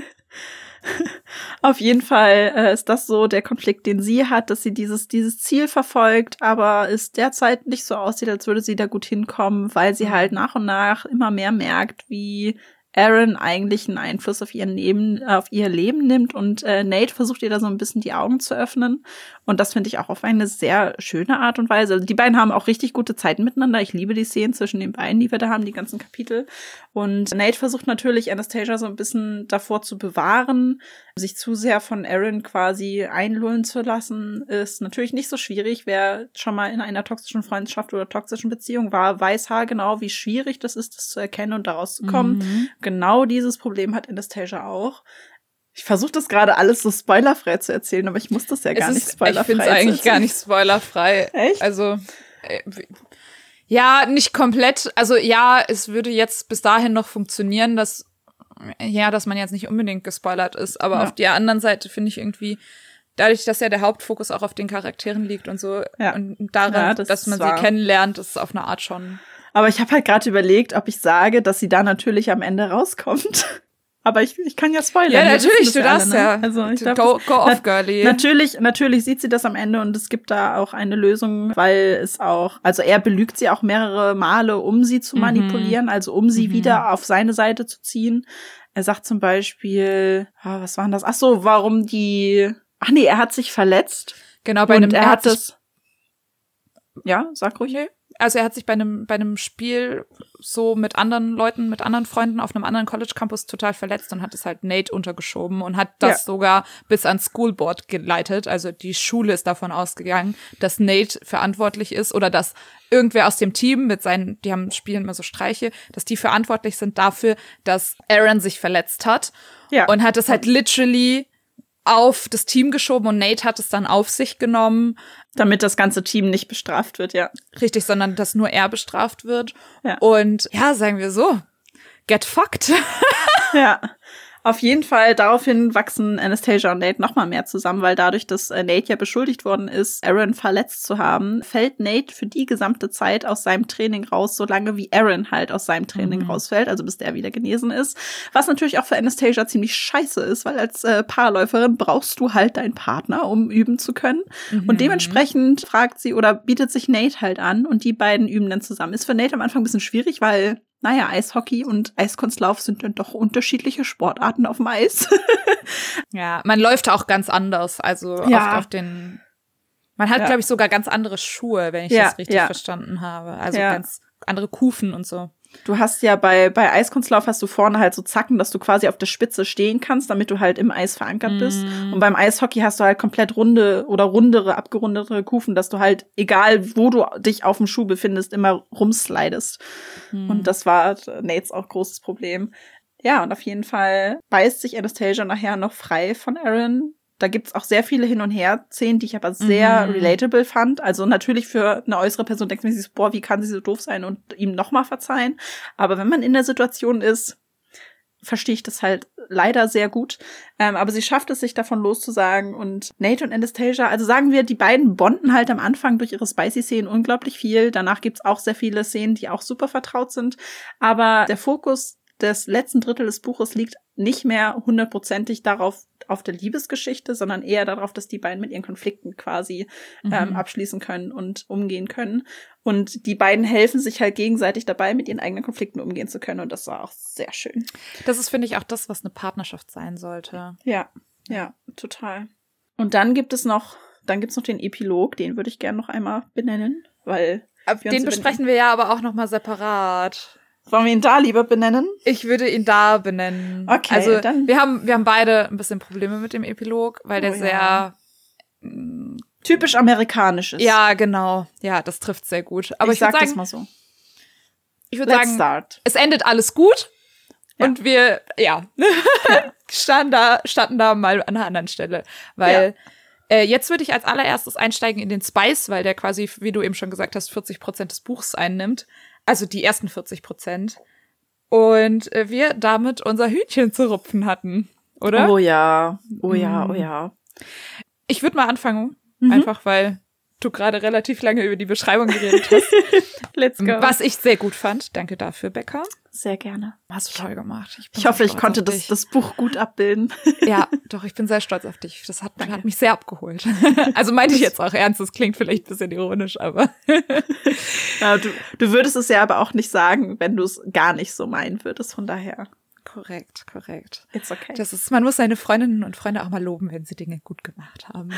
Auf jeden Fall ist das so der Konflikt, den sie hat, dass sie dieses Ziel verfolgt, aber es derzeit nicht so aussieht, als würde sie da gut hinkommen, weil sie halt nach und nach immer mehr merkt, wie Aaron eigentlich einen Einfluss auf ihr Leben nimmt und Nate versucht ihr da so ein bisschen die Augen zu öffnen. Und das finde ich auch auf eine sehr schöne Art und Weise. Also die beiden haben auch richtig gute Zeiten miteinander. Ich liebe die Szenen zwischen den beiden, die wir da haben, die ganzen Kapitel. Und Nate versucht natürlich, Anastasia so ein bisschen davor zu bewahren, sich zu sehr von Aaron quasi einlullen zu lassen, ist natürlich nicht so schwierig. Wer schon mal in einer toxischen Freundschaft oder toxischen Beziehung war, weiß haargenau, wie schwierig das ist, das zu erkennen und daraus zu kommen. Mhm. Genau dieses Problem hat Anastasia auch. Ich versuche das gerade alles so spoilerfrei zu erzählen, aber ich muss das ja gar nicht spoilerfrei. Ich finde es eigentlich gar nicht spoilerfrei. Echt? Also, ja, nicht komplett. Also ja, es würde jetzt bis dahin noch funktionieren, dass man jetzt nicht unbedingt gespoilert ist. Aber auf der anderen Seite finde ich irgendwie, dadurch, dass ja der Hauptfokus auch auf den Charakteren liegt und so und daran, dass man sie kennenlernt, ist es auf eine Art schon. Aber ich habe halt gerade überlegt, ob ich sage, dass sie da natürlich am Ende rauskommt. Aber ich kann ja spoilern. Ja, natürlich, du darfst ja. Also ich go off, girlie. Natürlich sieht sie das am Ende und es gibt da auch eine Lösung, weil es auch, also er belügt sie auch mehrere Male, um sie zu manipulieren, also um sie wieder auf seine Seite zu ziehen. Er sagt zum Beispiel, was war denn das? Ach so, er hat sich verletzt. Genau, sag ruhig. Nee. Also er hat sich bei einem Spiel so mit anderen Leuten, mit anderen Freunden auf einem anderen College-Campus total verletzt und hat es halt Nate untergeschoben und hat das sogar bis ans Schoolboard geleitet. Also die Schule ist davon ausgegangen, dass Nate verantwortlich ist oder dass irgendwer aus dem Team spielen immer so Streiche, dass die verantwortlich sind dafür, dass Aaron sich verletzt hat. Ja. Und hat es halt literally auf das Team geschoben und Nate hat es dann auf sich genommen. Damit das ganze Team nicht bestraft wird, ja. Richtig, sondern dass nur er bestraft wird. Ja. Und ja, sagen wir so, get fucked. Ja. Auf jeden Fall, daraufhin wachsen Anastasia und Nate noch mal mehr zusammen, weil dadurch, dass Nate ja beschuldigt worden ist, Aaron verletzt zu haben, fällt Nate für die gesamte Zeit aus seinem Training raus, solange wie Aaron halt aus seinem Training rausfällt, also bis der wieder genesen ist. Was natürlich auch für Anastasia ziemlich scheiße ist, weil als Paarläuferin brauchst du halt deinen Partner, um üben zu können. Und dementsprechend fragt sie oder bietet sich Nate halt an und die beiden üben dann zusammen. Ist für Nate am Anfang ein bisschen schwierig, weil Eishockey und Eiskunstlauf sind dann doch unterschiedliche Sportarten auf dem Eis. Ja, man läuft auch ganz anders. Also oft man hat, glaube ich, sogar ganz andere Schuhe, wenn ich das richtig verstanden habe. Also ganz andere Kufen und so. Du hast ja bei Eiskunstlauf hast du vorne halt so Zacken, dass du quasi auf der Spitze stehen kannst, damit du halt im Eis verankert bist. Und beim Eishockey hast du halt komplett runde oder abgerundete Kufen, dass du halt, egal wo du dich auf dem Schuh befindest, immer rumslidest. Und das war Nates auch großes Problem. Ja, und auf jeden Fall beißt sich Anastasia nachher noch frei von Aaron. Da gibt's auch sehr viele Hin- und Her-Szenen, die ich aber sehr relatable fand. Also natürlich für eine äußere Person denkt man sich, boah, wie kann sie so doof sein und ihm nochmal verzeihen. Aber wenn man in der Situation ist, verstehe ich das halt leider sehr gut. Aber sie schafft es, sich davon loszusagen. Und Nate und Anastasia, also sagen wir, die beiden bonden halt am Anfang durch ihre Spicy-Szenen unglaublich viel. Danach gibt's auch sehr viele Szenen, die auch super vertraut sind. Aber der Fokus des letzten Drittel des Buches liegt nicht mehr 100%ig darauf, auf der Liebesgeschichte, sondern eher darauf, dass die beiden mit ihren Konflikten quasi abschließen können und umgehen können. Und die beiden helfen sich halt gegenseitig dabei, mit ihren eigenen Konflikten umgehen zu können. Und das war auch sehr schön. Das ist, finde ich, auch das, was eine Partnerschaft sein sollte. Ja, total. Und dann gibt's noch den Epilog, den würde ich gerne noch einmal benennen, weil den besprechen wir ja aber auch noch mal separat. Wollen wir ihn da lieber benennen? Ich würde ihn da benennen. Okay, also dann. Wir haben beide ein bisschen Probleme mit dem Epilog, weil der sehr typisch amerikanisch ist. Ja, genau. Ja, das trifft sehr gut. Aber ich würde sagen, das mal so. Ich würde sagen, es endet alles gut und wir standen da mal an einer anderen Stelle, weil jetzt würde ich als allererstes einsteigen in den Spice, weil der quasi, wie du eben schon gesagt hast, 40% des Buchs einnimmt. Also die ersten 40%. Und wir damit unser Hühnchen zu rupfen hatten, oder? Oh ja. Ich würde mal anfangen, einfach weil du gerade relativ lange über die Beschreibung geredet hast. Let's go. Was ich sehr gut fand. Danke dafür, Becca. Sehr gerne. Hast du toll gemacht. Ich hoffe, ich konnte das Buch gut abbilden. Ja, doch, ich bin sehr stolz auf dich. Das hat mich sehr abgeholt. Also meinte ich jetzt auch ernst, das klingt vielleicht ein bisschen ironisch, aber ja, du würdest es ja aber auch nicht sagen, wenn du es gar nicht so meinen würdest, von daher. Korrekt. It's okay. Man muss seine Freundinnen und Freunde auch mal loben, wenn sie Dinge gut gemacht haben.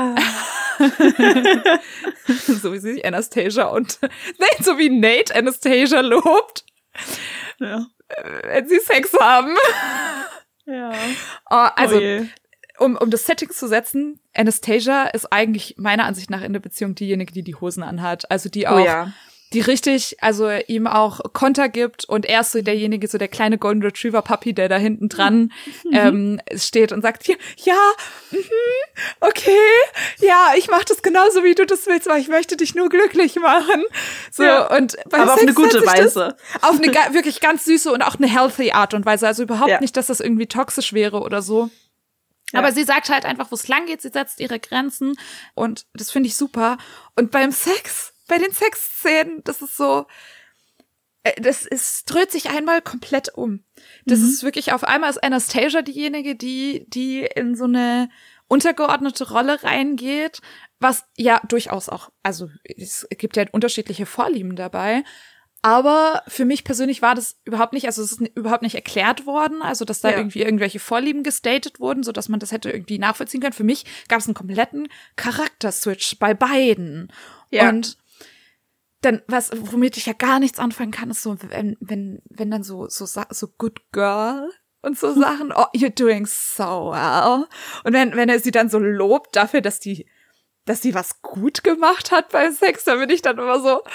So wie sich Anastasia so wie Nate Anastasia lobt. Ja. Wenn sie Sex haben. Ja. Also, um das Setting zu setzen, Anastasia ist eigentlich meiner Ansicht nach in der Beziehung diejenige, die die Hosen anhat. Also die auch, die richtig, also ihm auch Konter gibt und er ist so derjenige, so der kleine Golden Retriever Puppy, der da hinten dran steht und sagt, okay, ja, ich mach das genauso, wie du das willst, weil ich möchte dich nur glücklich machen. So, und beim aber Sex auf eine gute Weise. Auf eine wirklich ganz süße und auch eine healthy Art und Weise. Also überhaupt nicht, dass das irgendwie toxisch wäre oder so. Ja. Aber sie sagt halt einfach, wo es lang geht, sie setzt ihre Grenzen und das finde ich super. Und bei den Sexszenen, das ist so, es dreht sich einmal komplett um. Das ist wirklich, auf einmal ist Anastasia diejenige, die in so eine untergeordnete Rolle reingeht, was ja durchaus auch, also es gibt ja unterschiedliche Vorlieben dabei. Aber für mich persönlich war das überhaupt nicht, also es ist überhaupt nicht erklärt worden, also dass da irgendwie irgendwelche Vorlieben gestatet wurden, so dass man das hätte irgendwie nachvollziehen können. Für mich gab es einen kompletten Charakterswitch bei beiden. Ja. Und dann, womit ich ja gar nichts anfangen kann, ist so, wenn dann so good girl und so Sachen, oh, you're doing so well. Und wenn er sie dann so lobt dafür, dass die was gut gemacht hat beim Sex, dann bin ich dann immer so,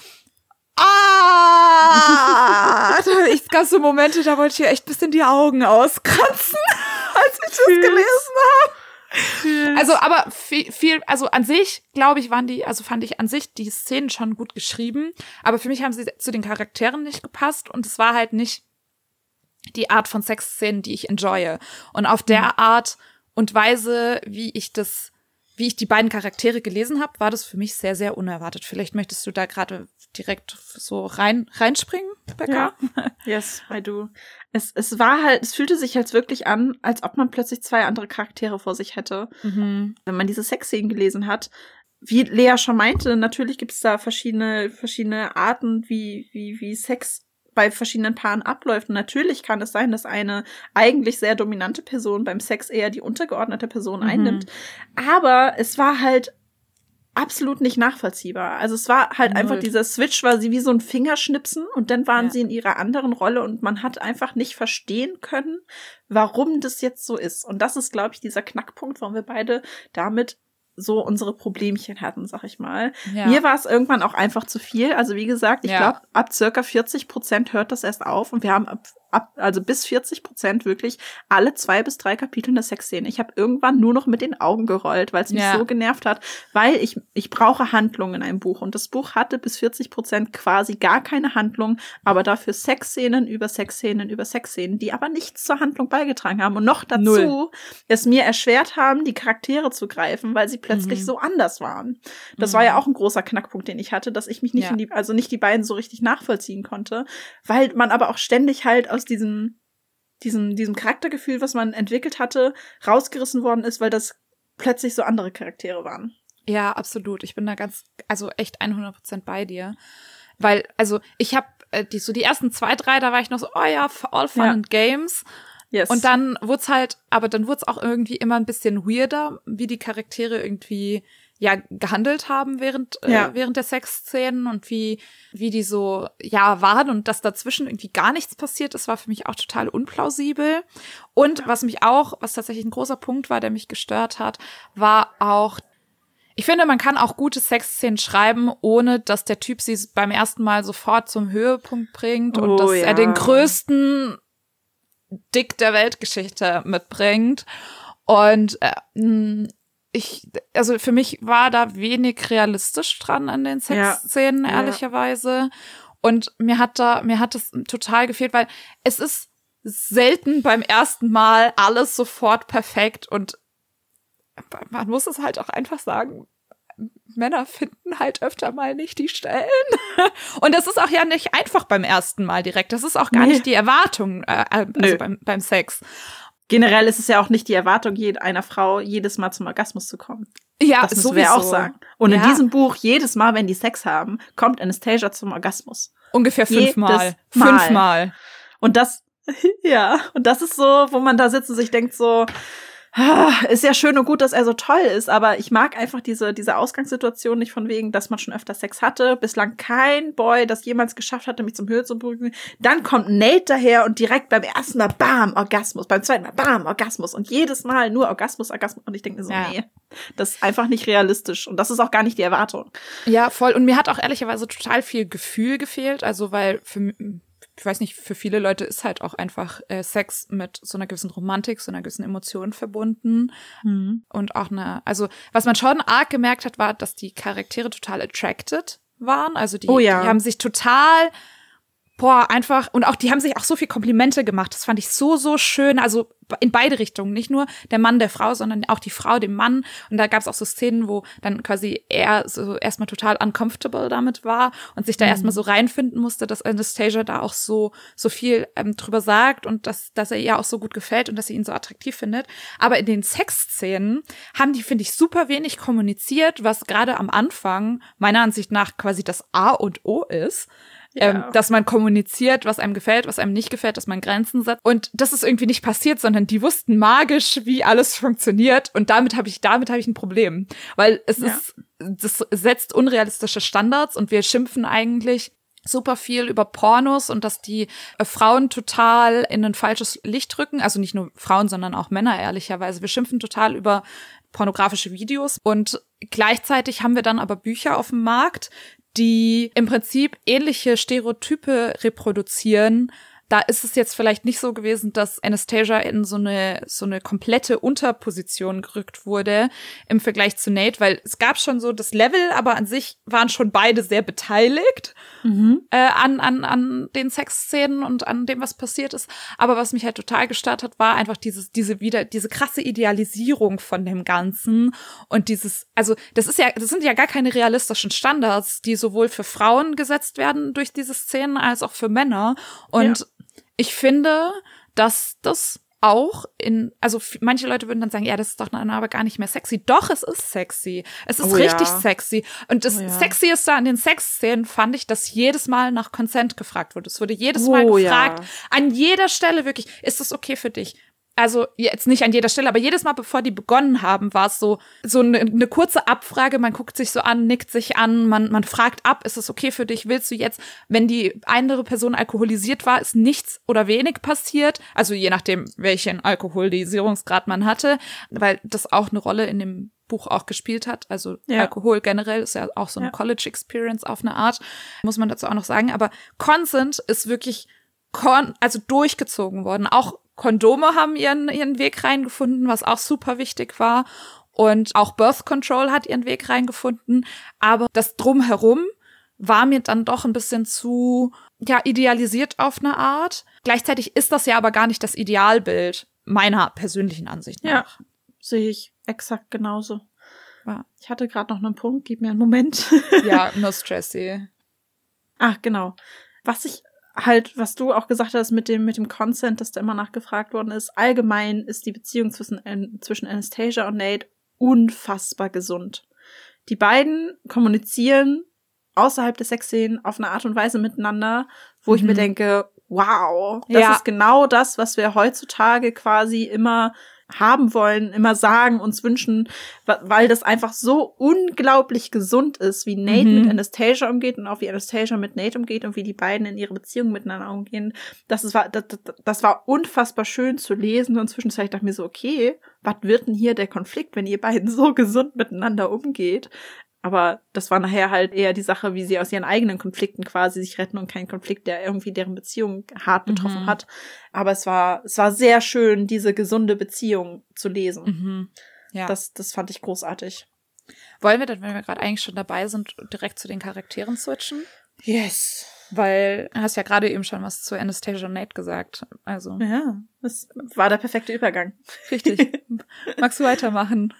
es gab so Momente, da wollte ich ihr echt ein bisschen die Augen auskratzen, als ich das gelesen habe. Also, aber also an sich, glaube ich, fand ich an sich die Szenen schon gut geschrieben, aber für mich haben sie zu den Charakteren nicht gepasst und es war halt nicht die Art von Sexszenen, die ich enjoye. Und auf der Art und Weise, wie ich die beiden Charaktere gelesen habe, war das für mich sehr, sehr unerwartet. Vielleicht möchtest du da gerade direkt so reinspringen, Becca? Ja. Yes, I do. Es fühlte sich jetzt wirklich an, als ob man plötzlich zwei andere Charaktere vor sich hätte. Wenn man diese Sexszenen gelesen hat. Wie Lea schon meinte, natürlich gibt es da verschiedene Arten, wie Sex bei verschiedenen Paaren abläuft. Und natürlich kann es sein, dass eine eigentlich sehr dominante Person beim Sex eher die untergeordnete Person einnimmt. Aber es war halt absolut nicht nachvollziehbar. Also es war halt einfach, dieser Switch war sie wie so ein Fingerschnipsen und dann waren sie in ihrer anderen Rolle und man hat einfach nicht verstehen können, warum das jetzt so ist. Und das ist, glaube ich, dieser Knackpunkt, warum wir beide damit so unsere Problemchen hatten, sag ich mal. Ja. Mir war es irgendwann auch einfach zu viel. Also wie gesagt, ich glaube, ab circa 40% hört das erst auf und wir haben also bis 40% wirklich alle 2 bis 3 Kapitel eine Sexszene. Ich habe irgendwann nur noch mit den Augen gerollt, weil es mich so genervt hat, weil ich brauche Handlung in einem Buch und das Buch hatte bis 40% quasi gar keine Handlung, aber dafür Sexszenen über Sexszenen über Sexszenen, die aber nichts zur Handlung beigetragen haben und noch dazu es mir erschwert haben, die Charaktere zu greifen, weil sie plötzlich so anders waren. Das war ja auch ein großer Knackpunkt, den ich hatte, dass ich mich nicht nicht die beiden so richtig nachvollziehen konnte, weil man aber auch ständig halt aus diesem Charaktergefühl, was man entwickelt hatte, rausgerissen worden ist, weil das plötzlich so andere Charaktere waren. Ja, absolut. Ich bin da echt 100% bei dir. Weil, also, ich habe die ersten 2, 3, da war ich noch so, oh ja, all fun and games. Yes. Und dann wurde es auch irgendwie immer ein bisschen weirder, wie die Charaktere irgendwie gehandelt haben während der Sexszenen und wie die so waren und dass dazwischen irgendwie gar nichts passiert, das war für mich auch total unplausibel. Und was tatsächlich ein großer Punkt war, der mich gestört hat, war auch, ich finde, man kann auch gute Sexszenen schreiben, ohne dass der Typ sie beim ersten Mal sofort zum Höhepunkt bringt und dass er den größten Dick der Weltgeschichte mitbringt. Und für mich war da wenig realistisch dran an den Sexszenen, ehrlicherweise. Und mir hat das total gefehlt, weil es ist selten beim ersten Mal alles sofort perfekt und man muss es halt auch einfach sagen, Männer finden halt öfter mal nicht die Stellen. Und das ist auch ja nicht einfach beim ersten Mal direkt. Das ist auch gar nicht die Erwartung beim Sex. Generell ist es ja auch nicht die Erwartung einer Frau, jedes Mal zum Orgasmus zu kommen. Ja, das müssen wir auch sagen. Und in diesem Buch, jedes Mal, wenn die Sex haben, kommt Anastasia zum Orgasmus. Ungefähr 5 Mal. 5 Mal. Und das Ja, und das ist so, wo man da sitzt und sich denkt so, ist ja schön und gut, dass er so toll ist, aber ich mag einfach diese Ausgangssituation nicht, von wegen, dass man schon öfter Sex hatte. Bislang kein Boy das jemals geschafft hatte, mich zum Höhe zu bringen. Dann kommt Nate daher und direkt beim ersten Mal, bam, Orgasmus. Beim zweiten Mal, bam, Orgasmus. Und jedes Mal nur Orgasmus. Und ich denke mir so, nee, das ist einfach nicht realistisch. Und das ist auch gar nicht die Erwartung. Ja, voll. Und mir hat auch ehrlicherweise total viel Gefühl gefehlt. Also, weil ich weiß nicht, für viele Leute ist halt auch einfach Sex mit so einer gewissen Romantik, so einer gewissen Emotion verbunden. Und auch also was man schon arg gemerkt hat, war, dass die Charaktere total attracted waren. Also die haben sich total einfach, und auch die haben sich auch so viel Komplimente gemacht. Das fand ich so, so schön. Also in beide Richtungen. Nicht nur der Mann der Frau, sondern auch die Frau dem Mann. Und da gab es auch so Szenen, wo dann quasi er so erstmal total uncomfortable damit war und sich da erstmal so reinfinden musste, dass Anastasia da auch so viel drüber sagt und dass er ihr auch so gut gefällt und dass sie ihn so attraktiv findet. Aber in den Sexszenen haben die, finde ich, super wenig kommuniziert, was gerade am Anfang meiner Ansicht nach quasi das A und O ist. Ja. Dass man kommuniziert, was einem gefällt, was einem nicht gefällt, dass man Grenzen setzt. Und das ist irgendwie nicht passiert, sondern die wussten magisch, wie alles funktioniert. Und damit habe ich ein Problem. Weil das setzt unrealistische Standards und wir schimpfen eigentlich super viel über Pornos und dass die Frauen total in ein falsches Licht rücken. Also nicht nur Frauen, sondern auch Männer, ehrlicherweise. Wir schimpfen total über pornografische Videos. Und gleichzeitig haben wir dann aber Bücher auf dem Markt, die im Prinzip ähnliche Stereotype reproduzieren. Da ist es jetzt vielleicht nicht so gewesen, dass Anastasia in so eine komplette Unterposition gerückt wurde im Vergleich zu Nate, weil es gab schon so das Level, aber an sich waren schon beide sehr beteiligt an den Sexszenen und an dem, was passiert ist. Aber was mich halt total gestört hat, war einfach diese krasse Idealisierung von dem Ganzen und also das sind ja gar keine realistischen Standards, die sowohl für Frauen gesetzt werden durch diese Szenen als auch für Männer. Und ich finde, dass das auch also manche Leute würden dann sagen, ja, das ist doch dann aber gar nicht mehr sexy. Doch, es ist sexy. Es ist richtig sexy. Und das Sexieste an den Sexszenen fand ich, dass jedes Mal nach Consent gefragt wurde. Es wurde jedes Mal gefragt, an jeder Stelle wirklich, ist das okay für dich? Also jetzt nicht an jeder Stelle, aber jedes Mal, bevor die begonnen haben, war es so eine kurze Abfrage. Man guckt sich so an, nickt sich an, man fragt ab, ist es okay für dich? Willst du jetzt, wenn die andere Person alkoholisiert war, ist nichts oder wenig passiert? Also je nachdem, welchen Alkoholisierungsgrad man hatte, weil das auch eine Rolle in dem Buch auch gespielt hat. Also Alkohol generell ist ja auch so eine College-Experience auf eine Art, muss man dazu auch noch sagen. Aber Consent ist wirklich durchgezogen worden. Auch Kondome haben ihren Weg reingefunden, was auch super wichtig war. Und auch Birth Control hat ihren Weg reingefunden. Aber das Drumherum war mir dann doch ein bisschen zu, idealisiert auf eine Art. Gleichzeitig ist das ja aber gar nicht das Idealbild meiner persönlichen Ansicht nach. Ja, sehe ich exakt genauso. Ja. Ich hatte gerade noch einen Punkt, gib mir einen Moment. Ja, no stressy. Ach, genau. Was du auch gesagt hast mit dem Consent, dass da immer nachgefragt worden ist. Allgemein ist die Beziehung zwischen Anastasia und Nate unfassbar gesund. Die beiden kommunizieren außerhalb der Sexszenen auf eine Art und Weise miteinander, wo ich mir denke, wow, das ist genau das, was wir heutzutage quasi immer haben wollen, immer sagen, uns wünschen, weil das einfach so unglaublich gesund ist, wie Nate mit Anastasia umgeht und auch wie Anastasia mit Nate umgeht und wie die beiden in ihre Beziehung miteinander umgehen. Das war unfassbar schön zu lesen und zwischenzeitlich dachte ich mir so, okay, was wird denn hier der Konflikt, wenn ihr beiden so gesund miteinander umgeht? Aber das war nachher halt eher die Sache, wie sie aus ihren eigenen Konflikten quasi sich retten und kein Konflikt, der irgendwie deren Beziehung hart betroffen hat. Aber es war sehr schön, diese gesunde Beziehung zu lesen. Ja. Das fand ich großartig. Wollen wir dann, wenn wir gerade eigentlich schon dabei sind, direkt zu den Charakteren switchen? Yes. Weil du hast ja gerade eben schon was zu Anastasia und Nate gesagt. Also. Ja, das war der perfekte Übergang. Richtig. Magst du weitermachen?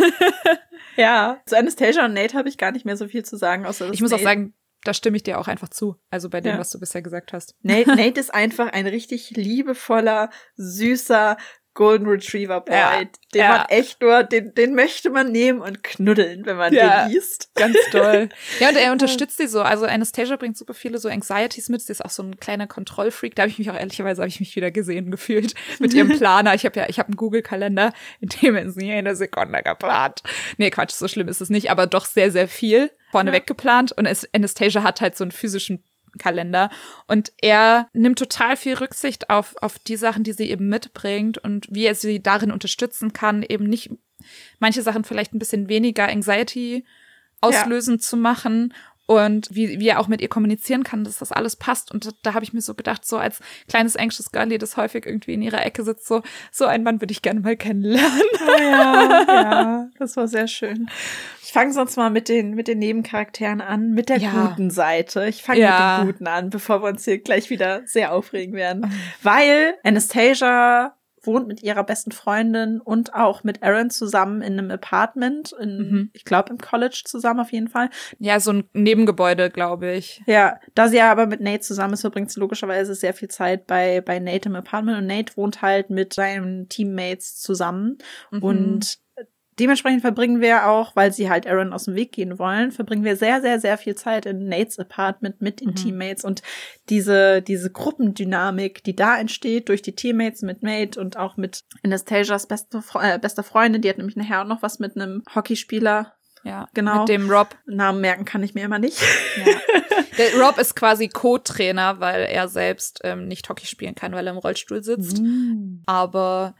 Ja, zu Anastasia und Nate habe ich gar nicht mehr so viel zu sagen, außer dass ich muss auch sagen, da stimme ich dir auch einfach zu. Also bei dem, was du bisher gesagt hast. Nate ist einfach ein richtig liebevoller, süßer, Golden Retriever Boy, den man echt nur, den möchte man nehmen und knuddeln, wenn man den liest. Ganz toll. Ja, und er unterstützt die so. Also Anastasia bringt super viele so Anxieties mit. Sie ist auch so ein kleiner Kontrollfreak. Da habe ich mich auch ehrlicherweise wieder gesehen gefühlt mit ihrem Planer. Ich habe einen Google-Kalender, in dem sie jede Sekunde geplant. Nee, Quatsch, so schlimm ist es nicht, aber doch sehr, sehr viel vorneweg geplant. Und Anastasia hat halt so einen physischen Kalender und er nimmt total viel Rücksicht auf die Sachen, die sie eben mitbringt und wie er sie darin unterstützen kann, eben nicht manche Sachen vielleicht ein bisschen weniger Anxiety auslösend zu machen und wie er auch mit ihr kommunizieren kann, dass das alles passt. Und da habe ich mir so gedacht, so als kleines anxious Girlie, das häufig irgendwie in ihrer Ecke sitzt, so einen Mann würde ich gerne mal kennenlernen. Oh ja, das war sehr schön. Ich fange sonst mal mit den Nebencharakteren an, mit der guten Seite. Ich fange mit dem Guten an, bevor wir uns hier gleich wieder sehr aufregen werden. Weil Anastasia wohnt mit ihrer besten Freundin und auch mit Aaron zusammen in einem Apartment, ich glaube im College zusammen auf jeden Fall. Ja, so ein Nebengebäude, glaube ich. Ja, da sie ja aber mit Nate zusammen ist, verbringt sie logischerweise sehr viel Zeit bei Nate im Apartment und Nate wohnt halt mit seinen Teammates zusammen und dementsprechend verbringen wir auch, weil sie halt Aaron aus dem Weg gehen wollen, verbringen wir sehr, sehr, sehr viel Zeit in Nates Apartment mit den Teammates und diese Gruppendynamik, die da entsteht durch die Teammates mit Nate und auch mit Anastasias beste Freundin, die hat nämlich nachher auch noch was mit einem Hockeyspieler. Ja, genau. Mit dem Rob. Namen merken kann ich mir immer nicht. Ja. Der Rob ist quasi Co-Trainer, weil er selbst nicht Hockey spielen kann, weil er im Rollstuhl sitzt. Aber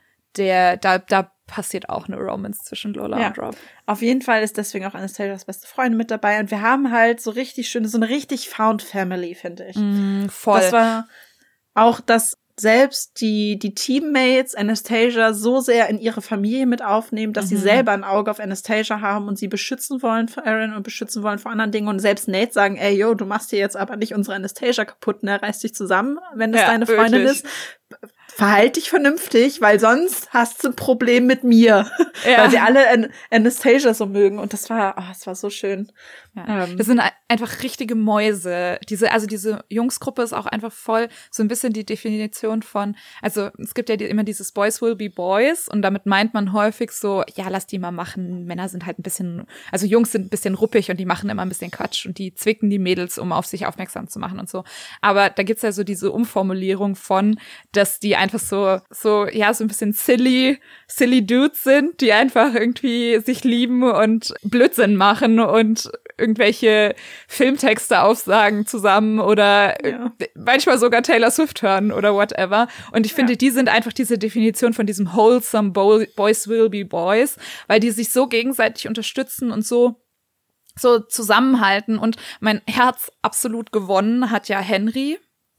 da passiert auch eine Romance zwischen Lola und Rob. Auf jeden Fall ist deswegen auch Anastasias beste Freundin mit dabei. Und wir haben halt so richtig schöne, so eine richtig Found Family, finde ich. Voll. Das war auch, dass selbst die Teammates Anastasia so sehr in ihre Familie mit aufnehmen, dass sie selber ein Auge auf Anastasia haben und sie beschützen wollen vor Aaron und beschützen wollen vor anderen Dingen. Und selbst Nate sagen, ey, yo, du machst hier jetzt aber nicht unsere Anastasia kaputt, ne? Reiß dich zusammen, wenn das deine Freundin ist. Verhalte dich vernünftig, weil sonst hast du ein Problem mit mir. Ja. Weil sie alle Anastasia so mögen. Und das war so schön. Ja. Das sind einfach richtige Mäuse. Diese Jungsgruppe ist auch einfach voll so ein bisschen die Definition von, also es gibt ja immer dieses Boys will be Boys und damit meint man häufig so, ja, lass die mal machen. Männer sind halt ein bisschen, also Jungs sind ein bisschen ruppig und die machen immer ein bisschen Quatsch und die zwicken die Mädels, um auf sich aufmerksam zu machen und so. Aber da gibt's ja so diese Umformulierung von, dass die einfach so ein bisschen silly Dudes sind, die einfach irgendwie sich lieben und Blödsinn machen und irgendwelche Filmtexte aufsagen zusammen oder manchmal sogar Taylor Swift hören oder whatever. Und ich finde, die sind einfach diese Definition von diesem wholesome Boys will be Boys, weil die sich so gegenseitig unterstützen und so zusammenhalten. Und mein Herz absolut gewonnen hat ja Henry.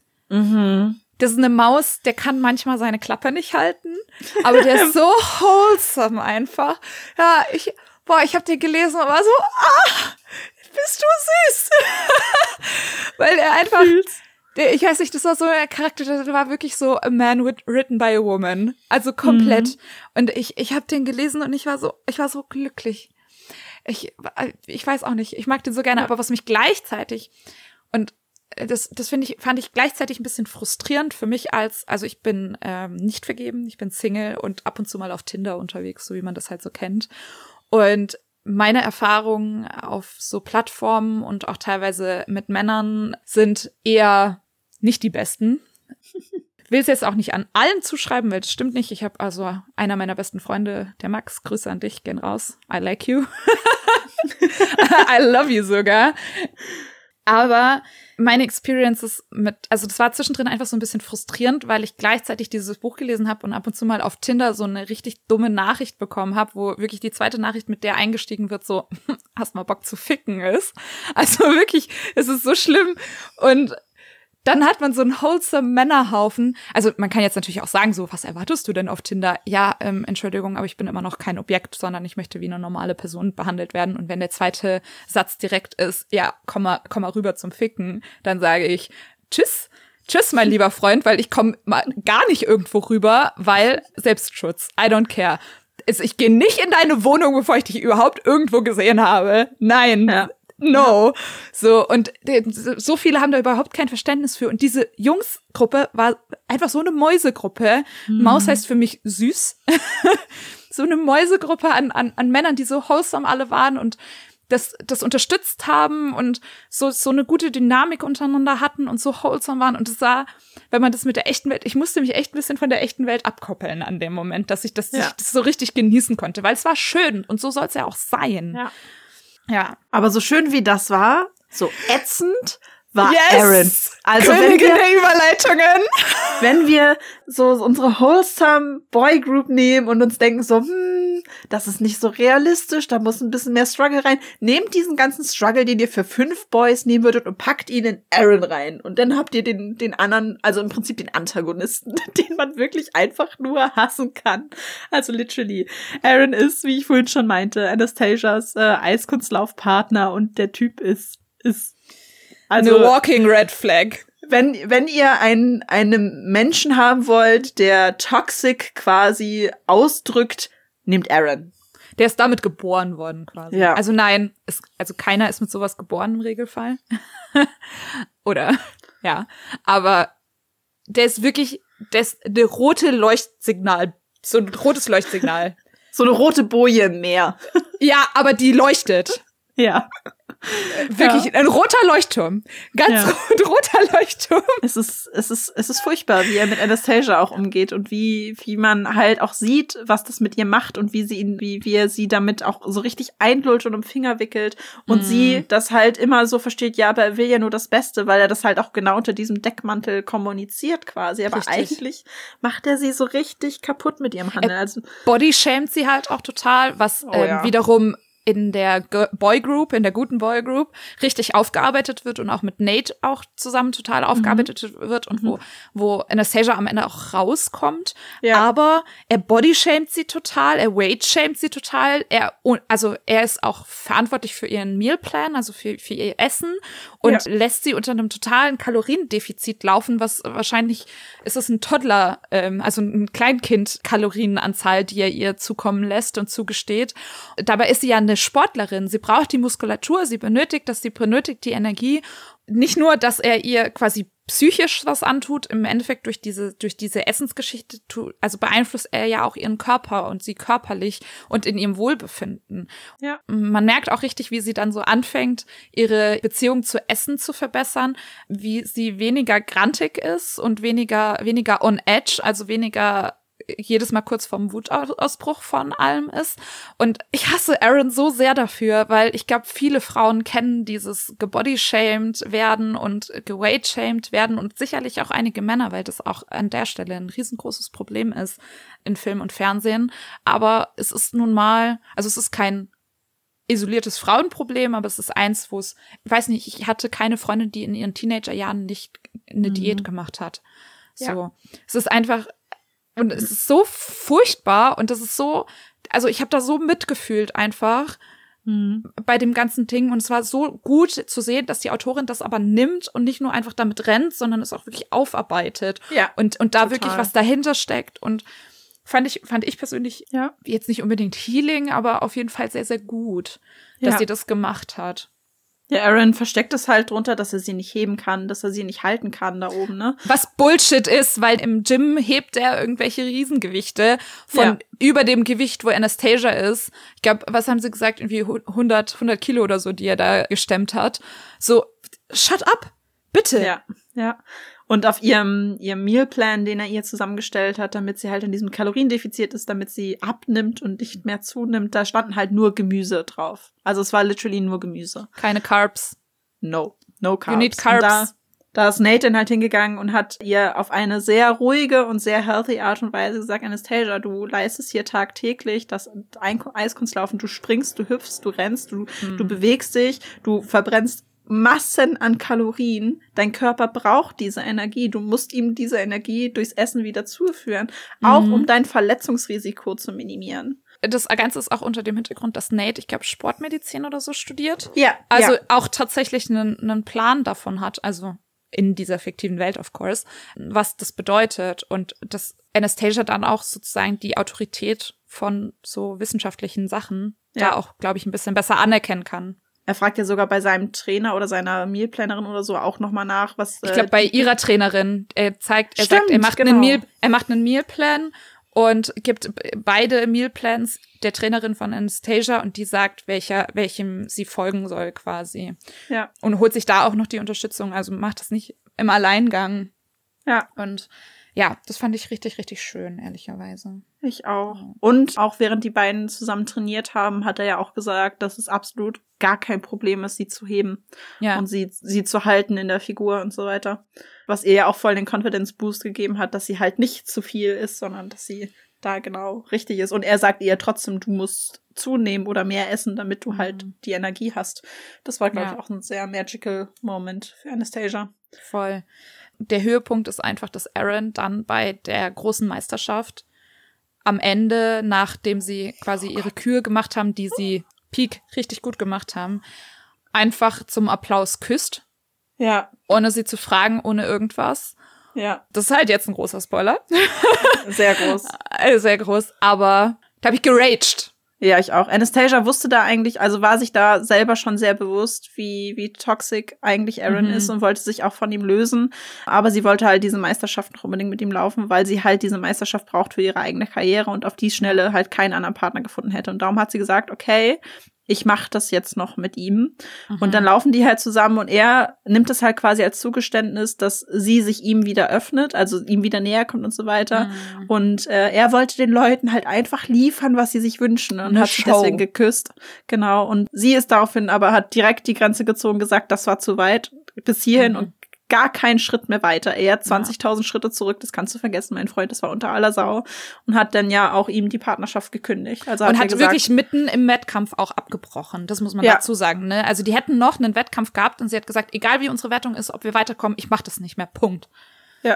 Das ist eine Maus, der kann manchmal seine Klappe nicht halten, aber der ist so wholesome einfach. Ja, ich habe den gelesen und war so, bist du süß. Weil er einfach, ich weiß nicht, das war so ein Charakter, der war wirklich so a man written by a woman. Also komplett. Und ich habe den gelesen und ich war so glücklich. Ich weiß auch nicht, ich mag den so gerne, aber was mich gleichzeitig, und das fand ich gleichzeitig ein bisschen frustrierend für mich also ich bin nicht vergeben, ich bin Single und ab und zu mal auf Tinder unterwegs, so wie man das halt so kennt. Und meine Erfahrungen auf so Plattformen und auch teilweise mit Männern sind eher nicht die besten. Will es jetzt auch nicht an allen zuschreiben, weil das stimmt nicht. Ich habe also einer meiner besten Freunde, der Max, Grüße an dich, gehen raus. I like you. I love you sogar. Aber meine Experiences also das war zwischendrin einfach so ein bisschen frustrierend, weil ich gleichzeitig dieses Buch gelesen habe und ab und zu mal auf Tinder so eine richtig dumme Nachricht bekommen habe, wo wirklich die zweite Nachricht, mit der eingestiegen wird, so, hast mal Bock zu ficken ist. Also wirklich, es ist so schlimm. Und dann hat man so einen wholesome Männerhaufen. Also man kann jetzt natürlich auch sagen, so, was erwartest du denn auf Tinder? Ja, Entschuldigung, aber ich bin immer noch kein Objekt, sondern ich möchte wie eine normale Person behandelt werden. Und wenn der zweite Satz direkt ist, ja, komm mal rüber zum Ficken, dann sage ich, tschüss, mein lieber Freund, weil ich komme mal gar nicht irgendwo rüber, weil Selbstschutz, I don't care. Ich gehe nicht in deine Wohnung, bevor ich dich überhaupt irgendwo gesehen habe. Nein. Ja. no. So, und so viele haben da überhaupt kein Verständnis für. Und diese Jungsgruppe war einfach so eine Mäusegruppe. Maus heißt für mich süß. So eine Mäusegruppe an Männern, die so wholesome alle waren und das unterstützt haben und so eine gute Dynamik untereinander hatten und so wholesome waren. Und es war, wenn man das mit der echten Welt, ich musste mich echt ein bisschen von der echten Welt abkoppeln an dem Moment, dass ich das so richtig genießen konnte, weil es war schön und so soll es ja auch sein. Ja. Aber so schön wie das war, so ätzend war Aaron. Also Königin der Überleitungen. Wenn wir so unsere wholesome Boy Group nehmen und uns denken so, das ist nicht so realistisch, da muss ein bisschen mehr Struggle rein. Nehmt diesen ganzen Struggle, den ihr für 5 Boys nehmen würdet und packt ihn in Aaron rein. Und dann habt ihr den anderen, also im Prinzip den Antagonisten, den man wirklich einfach nur hassen kann. Also literally. Aaron ist, wie ich vorhin schon meinte, Anastasias Eiskunstlaufpartner und der Typ ist also eine walking red flag. Wenn ihr einen Menschen haben wollt, der toxic quasi ausdrückt, nehmt Aaron. Der ist damit geboren worden quasi. Ja. Also nein, also keiner ist mit sowas geboren im Regelfall. Oder, ja. Aber der ist wirklich, der ist eine rote Leuchtsignal. So ein rotes Leuchtsignal. So eine rote Boje im Meer. Ja, aber die leuchtet. Ja. Wirklich ein roter Leuchtturm. Ganz roter Leuchtturm. Es ist furchtbar, wie er mit Anastasia auch umgeht und wie man halt auch sieht, was das mit ihr macht und wie er sie damit auch so richtig einlullt und um Finger wickelt und sie das halt immer so versteht, ja, aber er will ja nur das Beste, weil er das halt auch genau unter diesem Deckmantel kommuniziert quasi. Aber eigentlich macht er sie so richtig kaputt mit ihrem Handeln. Also bodyshamed sie halt auch total, was wiederum in der Boy Group, in der guten Boy Group, richtig aufgearbeitet wird und auch mit Nate auch zusammen total aufgearbeitet wird und wo Anastasia am Ende auch rauskommt. Ja. Aber er bodyshamed sie total, er weight-shamed sie total. Er ist auch verantwortlich für ihren Mealplan, also für ihr Essen und lässt sie unter einem totalen Kaloriendefizit laufen, was wahrscheinlich ist es ein Toddler, also ein Kleinkind-Kalorienanzahl, die er ihr zukommen lässt und zugesteht. Dabei ist sie ja eine Sportlerin. Sie braucht die Muskulatur, sie benötigt die Energie. Nicht nur, dass er ihr quasi psychisch was antut, im Endeffekt durch diese Essensgeschichte, also beeinflusst er ja auch ihren Körper und sie körperlich und in ihrem Wohlbefinden. Ja. Man merkt auch richtig, wie sie dann so anfängt, ihre Beziehung zu Essen zu verbessern, wie sie weniger grantig ist und weniger on edge, also weniger jedes Mal kurz vorm Wutausbruch von allem ist. Und ich hasse Aaron so sehr dafür, weil ich glaube, viele Frauen kennen dieses gebodyshamed werden und geweight-shamed werden und sicherlich auch einige Männer, weil das auch an der Stelle ein riesengroßes Problem ist in Film und Fernsehen. Aber es ist nun mal, also es ist kein isoliertes Frauenproblem, aber es ist eins, ich weiß nicht, ich hatte keine Freundin, die in ihren Teenagerjahren nicht eine Diät gemacht hat. So. Ja. Es ist einfach. Und es ist so furchtbar und das ist so, also ich habe da so mitgefühlt einfach bei dem ganzen Ding und es war so gut zu sehen, dass die Autorin das aber nimmt und nicht nur einfach damit rennt, sondern es auch wirklich aufarbeitet und da total. Wirklich was dahinter steckt und fand ich persönlich jetzt nicht unbedingt healing, aber auf jeden Fall sehr, sehr gut, dass sie das gemacht hat. Ja, Aaron versteckt es halt drunter, dass er sie nicht heben kann, dass er sie nicht halten kann da oben, ne? Was Bullshit ist, weil im Gym hebt er irgendwelche Riesengewichte von über dem Gewicht, wo Anastasia ist. Ich glaube, was haben sie gesagt? Irgendwie 100 Kilo oder so, die er da gestemmt hat. So, shut up! Bitte! Ja. Und auf ihrem Mealplan, den er ihr zusammengestellt hat, damit sie halt in diesem Kaloriendefizit ist, damit sie abnimmt und nicht mehr zunimmt, da standen halt nur Gemüse drauf. Also es war literally nur Gemüse. Keine Carbs. No Carbs. You need Carbs. Da ist Nathan halt hingegangen und hat ihr auf eine sehr ruhige und sehr healthy Art und Weise gesagt, Anastasia, du leistest hier tagtäglich das Eiskunstlaufen, du springst, du hüpfst, du rennst, du bewegst dich, du verbrennst Massen an Kalorien. Dein Körper braucht diese Energie. Du musst ihm diese Energie durchs Essen wieder zuführen, auch um dein Verletzungsrisiko zu minimieren. Das Ganze ist auch unter dem Hintergrund, dass Nate, ich glaube, Sportmedizin oder so studiert. Ja. Also auch tatsächlich einen Plan davon hat, also in dieser fiktiven Welt, of course, was das bedeutet und dass Anastasia dann auch sozusagen die Autorität von so wissenschaftlichen Sachen da auch, glaube ich, ein bisschen besser anerkennen kann. Er fragt ja sogar bei seinem Trainer oder seiner Mealplanerin oder so auch nochmal nach, was. Ich glaube, bei ihrer Trainerin. Er sagt, er macht einen Mealplan und gibt beide Mealplans der Trainerin von Anastasia und die sagt, welchem sie folgen soll quasi. Ja. Und holt sich da auch noch die Unterstützung, also macht das nicht im Alleingang. Ja. Und ja, das fand ich richtig, richtig schön, ehrlicherweise. Ich auch. Und auch während die beiden zusammen trainiert haben, hat er ja auch gesagt, dass es absolut gar kein Problem ist, sie zu heben. Ja. Und sie zu halten in der Figur und so weiter. Was ihr ja auch voll den Confidence Boost gegeben hat, dass sie halt nicht zu viel ist, sondern dass sie da genau richtig ist. Und er sagt ihr trotzdem, du musst zunehmen oder mehr essen, damit du halt die Energie hast. Das war, glaube ich, auch ein sehr magical Moment für Anastasia. Voll. Der Höhepunkt ist einfach, dass Aaron dann bei der großen Meisterschaft am Ende, nachdem sie quasi ihre Kür gemacht haben, die sie Peak richtig gut gemacht haben, einfach zum Applaus küsst. Ja. Ohne sie zu fragen, ohne irgendwas. Ja. Das ist halt jetzt ein großer Spoiler. Sehr groß. Sehr groß, aber da habe ich geraged. Ja, ich auch. Anastasia wusste da eigentlich, also war sich da selber schon sehr bewusst, wie toxic eigentlich Aaron ist und wollte sich auch von ihm lösen. Aber sie wollte halt diese Meisterschaft noch unbedingt mit ihm laufen, weil sie halt diese Meisterschaft braucht für ihre eigene Karriere und auf die Schnelle halt keinen anderen Partner gefunden hätte. Und darum hat sie gesagt, okay, ich mache das jetzt noch mit ihm. Und dann laufen die halt zusammen und er nimmt es halt quasi als Zugeständnis, dass sie sich ihm wieder öffnet, also ihm wieder näher kommt und so weiter. Und er wollte den Leuten halt einfach liefern, was sie sich wünschen und hat sich deswegen geküsst. Genau. Und sie ist daraufhin aber, hat direkt die Grenze gezogen, gesagt, das war zu weit bis hierhin und gar keinen Schritt mehr weiter. Er 20.000 Schritte zurück, das kannst du vergessen, mein Freund, das war unter aller Sau. Und hat dann ja auch ihm die Partnerschaft gekündigt. Also und hat wirklich mitten im Wettkampf auch abgebrochen, das muss man dazu sagen. Ne? Also die hätten noch einen Wettkampf gehabt und sie hat gesagt, egal wie unsere Wertung ist, ob wir weiterkommen, ich mach das nicht mehr, Punkt. Ja.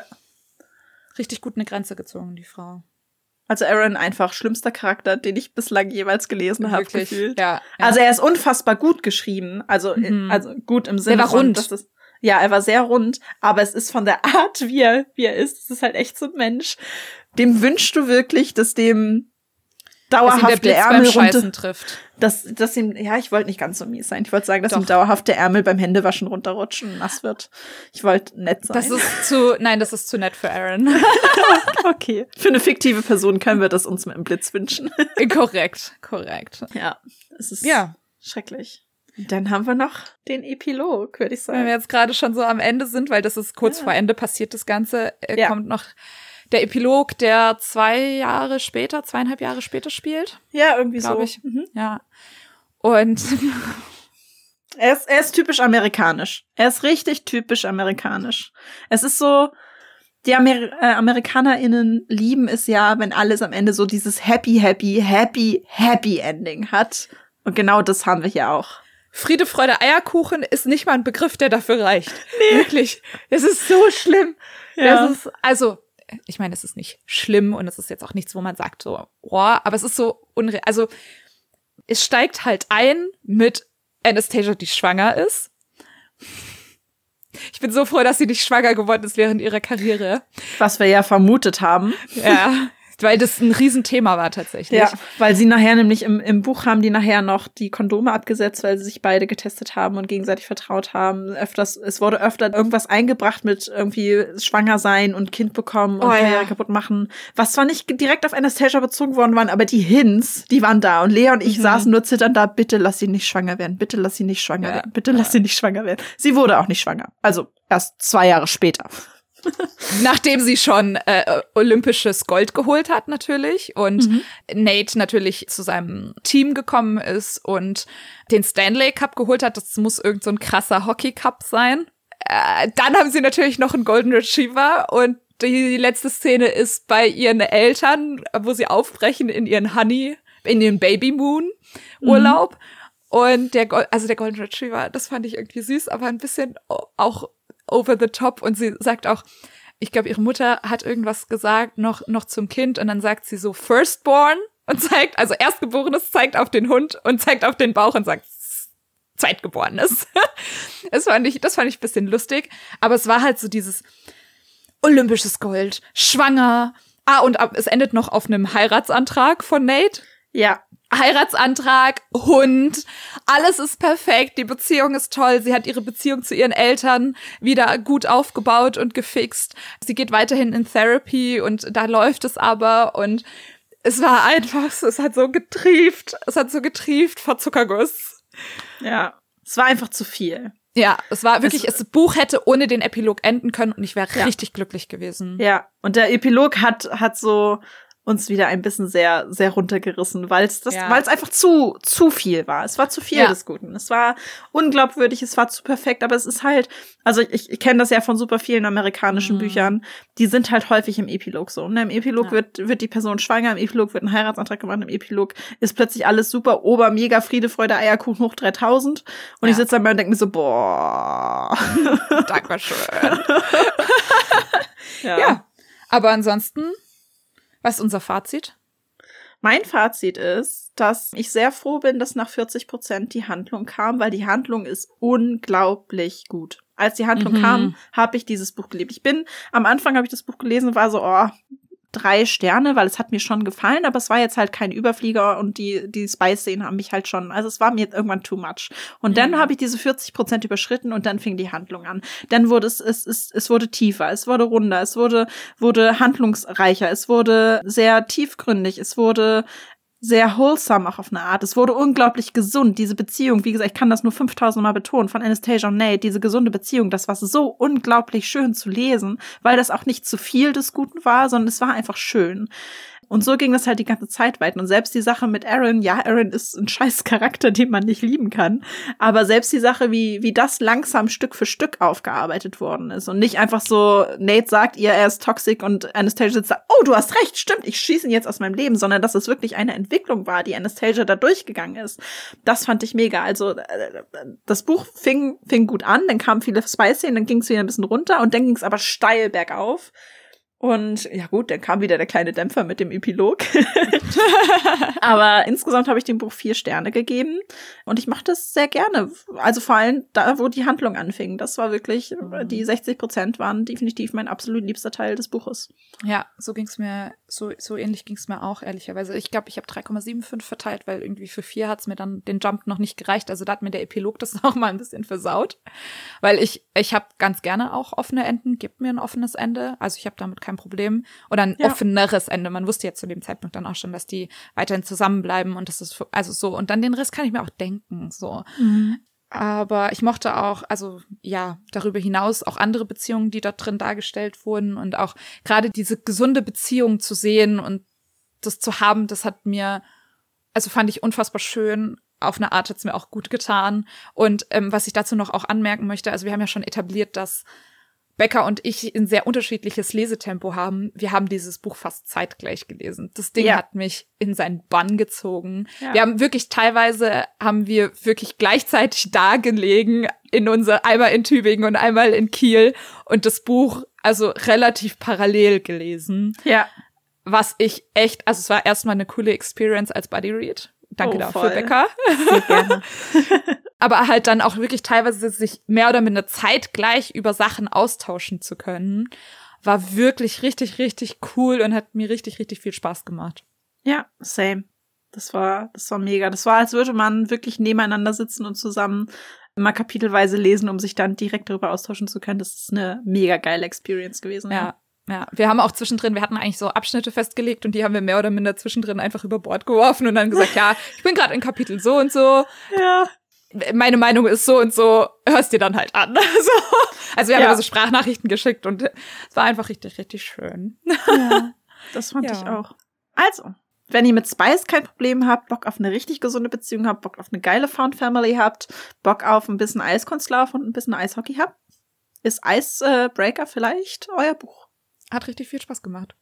Richtig gut eine Grenze gezogen, die Frau. Also Aaron einfach schlimmster Charakter, den ich bislang jeweils gelesen habe, gefühlt. Ja. Also er ist unfassbar gut geschrieben, also gut im Sinne von, dass das ja, er war sehr rund, aber es ist von der Art, wie er ist, es ist halt echt so ein Mensch. Dem wünschst du wirklich, dass dem dauerhaft der Ärmel runter trifft. Dass ihm, ja, ich wollte nicht ganz so mies sein. Ich wollte sagen, dass ihm dauerhaft der Ärmel beim Händewaschen runterrutschen und nass wird. Ich wollte nett sein. Das ist zu nett für Aaron. Okay. Für eine fiktive Person können wir das uns mit dem Blitz wünschen. Korrekt. Ja, es ist schrecklich. Dann haben wir noch den Epilog, würde ich sagen. Wenn wir jetzt gerade schon so am Ende sind, weil das ist kurz vor Ende passiert, das Ganze, kommt noch der Epilog, der 2,5 Jahre später spielt. Ja, irgendwie so. Glaube ich. Ja. Und er ist typisch amerikanisch. Er ist richtig typisch amerikanisch. Es ist so, die AmerikanerInnen lieben es ja, wenn alles am Ende so dieses happy Ending hat. Und genau das haben wir hier auch. Friede, Freude, Eierkuchen ist nicht mal ein Begriff, der dafür reicht. Nee. Wirklich. Es ist so schlimm. Ja. Ich meine, es ist nicht schlimm und es ist jetzt auch nichts, wo man sagt so, aber es ist so also es steigt halt ein mit Anastasia, die schwanger ist. Ich bin so froh, dass sie nicht schwanger geworden ist während ihrer Karriere. Was wir ja vermutet haben. Ja. Weil das ein Riesenthema war tatsächlich. Ja, weil sie nachher nämlich im Buch haben die nachher noch die Kondome abgesetzt, weil sie sich beide getestet haben und gegenseitig vertraut haben. Es wurde öfter irgendwas eingebracht mit irgendwie schwanger sein und Kind bekommen und Karriere kaputt machen. Was zwar nicht direkt auf Anastasia bezogen worden waren, aber die Hints, die waren da. Und Lea und ich saßen nur zitternd da, bitte lass sie nicht schwanger werden, bitte lass sie nicht schwanger werden, bitte lass sie nicht schwanger werden. Sie wurde auch nicht schwanger. Also erst 2 Jahre später. Nachdem sie schon olympisches Gold geholt hat natürlich und Nate natürlich zu seinem Team gekommen ist und den Stanley Cup geholt hat, das muss irgend so ein krasser Hockey Cup sein. Dann haben sie natürlich noch einen Golden Retriever und die letzte Szene ist bei ihren Eltern, wo sie aufbrechen in ihren Baby Moon Urlaub und der Golden Retriever, das fand ich irgendwie süß, aber ein bisschen auch over the top und sie sagt auch, ich glaube, ihre Mutter hat irgendwas gesagt noch zum Kind und dann sagt sie so Firstborn und zeigt, also Erstgeborenes zeigt auf den Hund und zeigt auf den Bauch und sagt Zweitgeborenes. Das fand ich ein bisschen lustig, aber es war halt so dieses olympisches Gold, schwanger, und es endet noch auf einem Heiratsantrag von Nate. Ja. Heiratsantrag, Hund, alles ist perfekt, die Beziehung ist toll, sie hat ihre Beziehung zu ihren Eltern wieder gut aufgebaut und gefixt. Sie geht weiterhin in Therapy und da läuft es aber und es war einfach, es hat so getrieft vor Zuckerguss. Ja, es war einfach zu viel. Ja, es war wirklich, das Buch hätte ohne den Epilog enden können und ich wäre richtig glücklich gewesen. Ja, und der Epilog hat so uns wieder ein bisschen sehr, sehr runtergerissen, weil es einfach zu viel war. Es war zu viel des Guten. Es war unglaubwürdig, es war zu perfekt, aber es ist halt, also ich kenne das ja von super vielen amerikanischen Büchern, die sind halt häufig im Epilog so. Und im Epilog wird die Person schwanger, im Epilog wird ein Heiratsantrag gemacht, im Epilog ist plötzlich alles super, mega Friede, Freude, Eierkuchen hoch 3000. Und ich sitze da und denke mir so, boah. Dankeschön. Ja, aber ansonsten, was ist unser Fazit? Mein Fazit ist, dass ich sehr froh bin, dass nach 40% die Handlung kam, weil die Handlung ist unglaublich gut. Als die Handlung kam, habe ich dieses Buch geliebt. Am Anfang habe ich das Buch gelesen und war so, 3 Sterne, weil es hat mir schon gefallen, aber es war jetzt halt kein Überflieger und die Spice-Szenen haben mich halt schon, also es war mir jetzt irgendwann too much. Und dann habe ich diese 40% überschritten und dann fing die Handlung an. Dann wurde es wurde tiefer, es wurde runder, es wurde handlungsreicher, es wurde sehr tiefgründig, es wurde sehr wholesome auch auf eine Art. Es wurde unglaublich gesund. Diese Beziehung, wie gesagt, ich kann das nur 5000 Mal betonen, von Anastasia und Nate, diese gesunde Beziehung, das war so unglaublich schön zu lesen, weil das auch nicht zu viel des Guten war, sondern es war einfach schön. Und so ging das halt die ganze Zeit weiter. Und selbst die Sache mit Aaron, Aaron ist ein scheiß Charakter, den man nicht lieben kann. Aber selbst die Sache, wie das langsam Stück für Stück aufgearbeitet worden ist. Und nicht einfach so, Nate sagt ihr, er ist toxisch und Anastasia sitzt da, oh, du hast recht, stimmt, ich schieße ihn jetzt aus meinem Leben. Sondern dass es wirklich eine Entwicklung war, die Anastasia da durchgegangen ist. Das fand ich mega. Also das Buch fing gut an, dann kamen viele Spice-Szenen, dann ging es wieder ein bisschen runter und dann ging es aber steil bergauf. Und ja gut, dann kam wieder der kleine Dämpfer mit dem Epilog. Aber insgesamt habe ich dem Buch 4 Sterne gegeben. Und ich mache das sehr gerne. Also vor allem da, wo die Handlung anfing. Das war wirklich, die 60% waren definitiv mein absolut liebster Teil des Buches. Ja, so ging's mir, so ähnlich ging's mir auch, ehrlicherweise. Ich glaube, ich habe 3,75 verteilt, weil irgendwie für 4 hat's mir dann den Jump noch nicht gereicht. Also da hat mir der Epilog das noch mal ein bisschen versaut. Weil ich habe ganz gerne auch offene Enden. Gebt mir ein offenes Ende. Also ich habe damit kein Problem. Oder ein offeneres Ende. Man wusste jetzt zu dem Zeitpunkt dann auch schon, dass die weiterhin zusammenbleiben und das ist also so. Und dann den Rest kann ich mir auch denken, so. Aber ich mochte auch, also ja, darüber hinaus auch andere Beziehungen, die dort drin dargestellt wurden und auch gerade diese gesunde Beziehung zu sehen und das zu haben, das hat mir, also fand ich unfassbar schön. Auf eine Art hat es mir auch gut getan. Und was ich dazu noch auch anmerken möchte, also wir haben ja schon etabliert, dass Becca und ich ein sehr unterschiedliches Lesetempo haben. Wir haben dieses Buch fast zeitgleich gelesen. Das Ding hat mich in seinen Bann gezogen. Ja. Wir haben wirklich, teilweise haben wir wirklich gleichzeitig da gelegen, einmal in Tübingen und einmal in Kiel und das Buch also relativ parallel gelesen. Ja. Was ich echt, also es war erstmal eine coole Experience als Buddy Read. Danke dafür, Becca. Sehr gerne. Aber halt dann auch wirklich teilweise sich mehr oder minder zeitgleich über Sachen austauschen zu können, war wirklich richtig, richtig cool und hat mir richtig, richtig viel Spaß gemacht. Ja, same. Das war mega. Das war, als würde man wirklich nebeneinander sitzen und zusammen mal kapitelweise lesen, um sich dann direkt darüber austauschen zu können. Das ist eine mega geile Experience gewesen. Ja, wir haben auch zwischendrin, wir hatten eigentlich so Abschnitte festgelegt und die haben wir mehr oder minder zwischendrin einfach über Bord geworfen und dann gesagt, ja, ich bin gerade in Kapitel so und so. Ja. Meine Meinung ist so und so, hörst dir dann halt an. Also wir haben also Sprachnachrichten geschickt und es war einfach richtig, richtig schön. Ja, das fand ich auch. Also, wenn ihr mit Spice kein Problem habt, Bock auf eine richtig gesunde Beziehung habt, Bock auf eine geile Found Family habt, Bock auf ein bisschen Eiskunstlauf und ein bisschen Eishockey habt, ist Icebreaker vielleicht euer Buch. Hat richtig viel Spaß gemacht.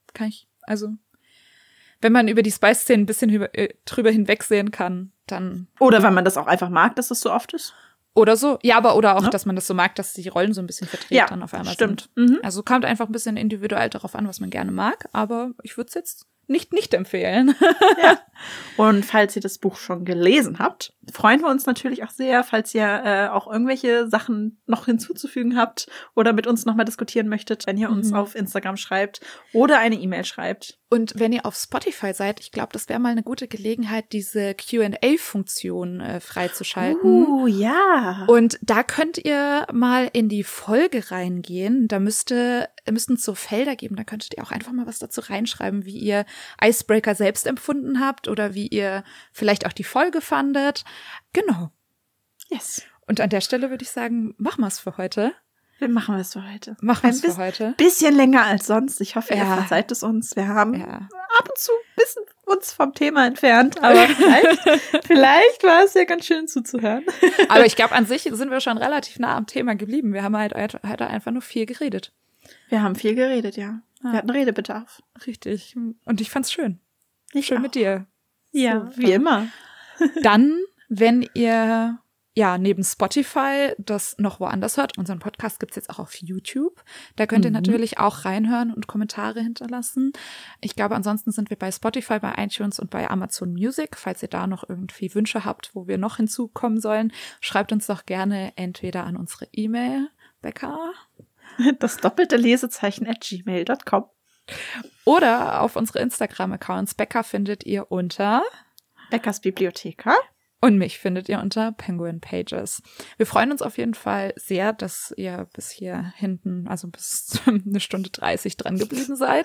Wenn man über die Spice-Szenen ein bisschen drüber hinwegsehen kann, dann. Oder wenn man das auch einfach mag, dass das so oft ist. Oder so. Ja, aber oder auch, dass man das so mag, dass die Rollen so ein bisschen verdreht dann auf einmal stimmt. sind. Also kommt einfach ein bisschen individuell darauf an, was man gerne mag. Aber ich würde es jetzt nicht empfehlen. Ja. Und falls ihr das Buch schon gelesen habt, freuen wir uns natürlich auch sehr, falls ihr auch irgendwelche Sachen noch hinzuzufügen habt oder mit uns nochmal diskutieren möchtet, wenn ihr uns auf Instagram schreibt oder eine E-Mail schreibt. Und wenn ihr auf Spotify seid, ich glaube, das wäre mal eine gute Gelegenheit, diese Q&A-Funktion freizuschalten. Ja. Und da könnt ihr mal in die Folge reingehen. Da müssten es so Felder geben. Da könntet ihr auch einfach mal was dazu reinschreiben, wie ihr Icebreaker selbst empfunden habt oder wie ihr vielleicht auch die Folge fandet. Genau. Yes. Und an der Stelle würde ich sagen, machen wir es für heute. Wir machen es für heute. Machen wir es für heute. Bisschen länger als sonst. Ich hoffe, ihr verzeiht es uns. Wir haben ab und zu ein bisschen uns vom Thema entfernt, aber vielleicht war es ja ganz schön zuzuhören. Aber ich glaube, an sich sind wir schon relativ nah am Thema geblieben. Wir haben halt einfach nur viel geredet. Wir haben viel geredet, ja. Wir hatten Redebedarf. Richtig. Und ich fand's schön. Schön mit dir. Ja, so, wie immer. Dann, wenn ihr neben Spotify das noch woanders hört, unseren Podcast gibt's jetzt auch auf YouTube. Da könnt ihr natürlich auch reinhören und Kommentare hinterlassen. Ich glaube, ansonsten sind wir bei Spotify, bei iTunes und bei Amazon Music. Falls ihr da noch irgendwie Wünsche habt, wo wir noch hinzukommen sollen, schreibt uns doch gerne entweder an unsere E-Mail, Becca. Das doppelte Lesezeichen @gmail.com. Oder auf unsere Instagram-Accounts. Becca findet ihr unter Beccas Bibliotheka. Und mich findet ihr unter Penguin Pages. Wir freuen uns auf jeden Fall sehr, dass ihr bis hier hinten, also bis 1:30 dran geblieben seid.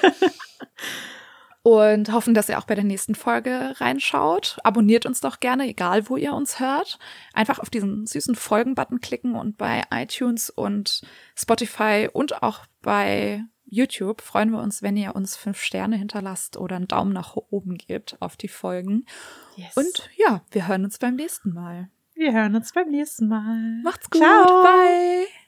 Und hoffen, dass ihr auch bei der nächsten Folge reinschaut. Abonniert uns doch gerne, egal wo ihr uns hört. Einfach auf diesen süßen Folgen-Button klicken und bei iTunes und Spotify und auch bei YouTube freuen wir uns, wenn ihr uns 5 Sterne hinterlasst oder einen Daumen nach oben gebt auf die Folgen. Yes. Und wir hören uns beim nächsten Mal. Wir hören uns beim nächsten Mal. Macht's gut. Ciao. Bye.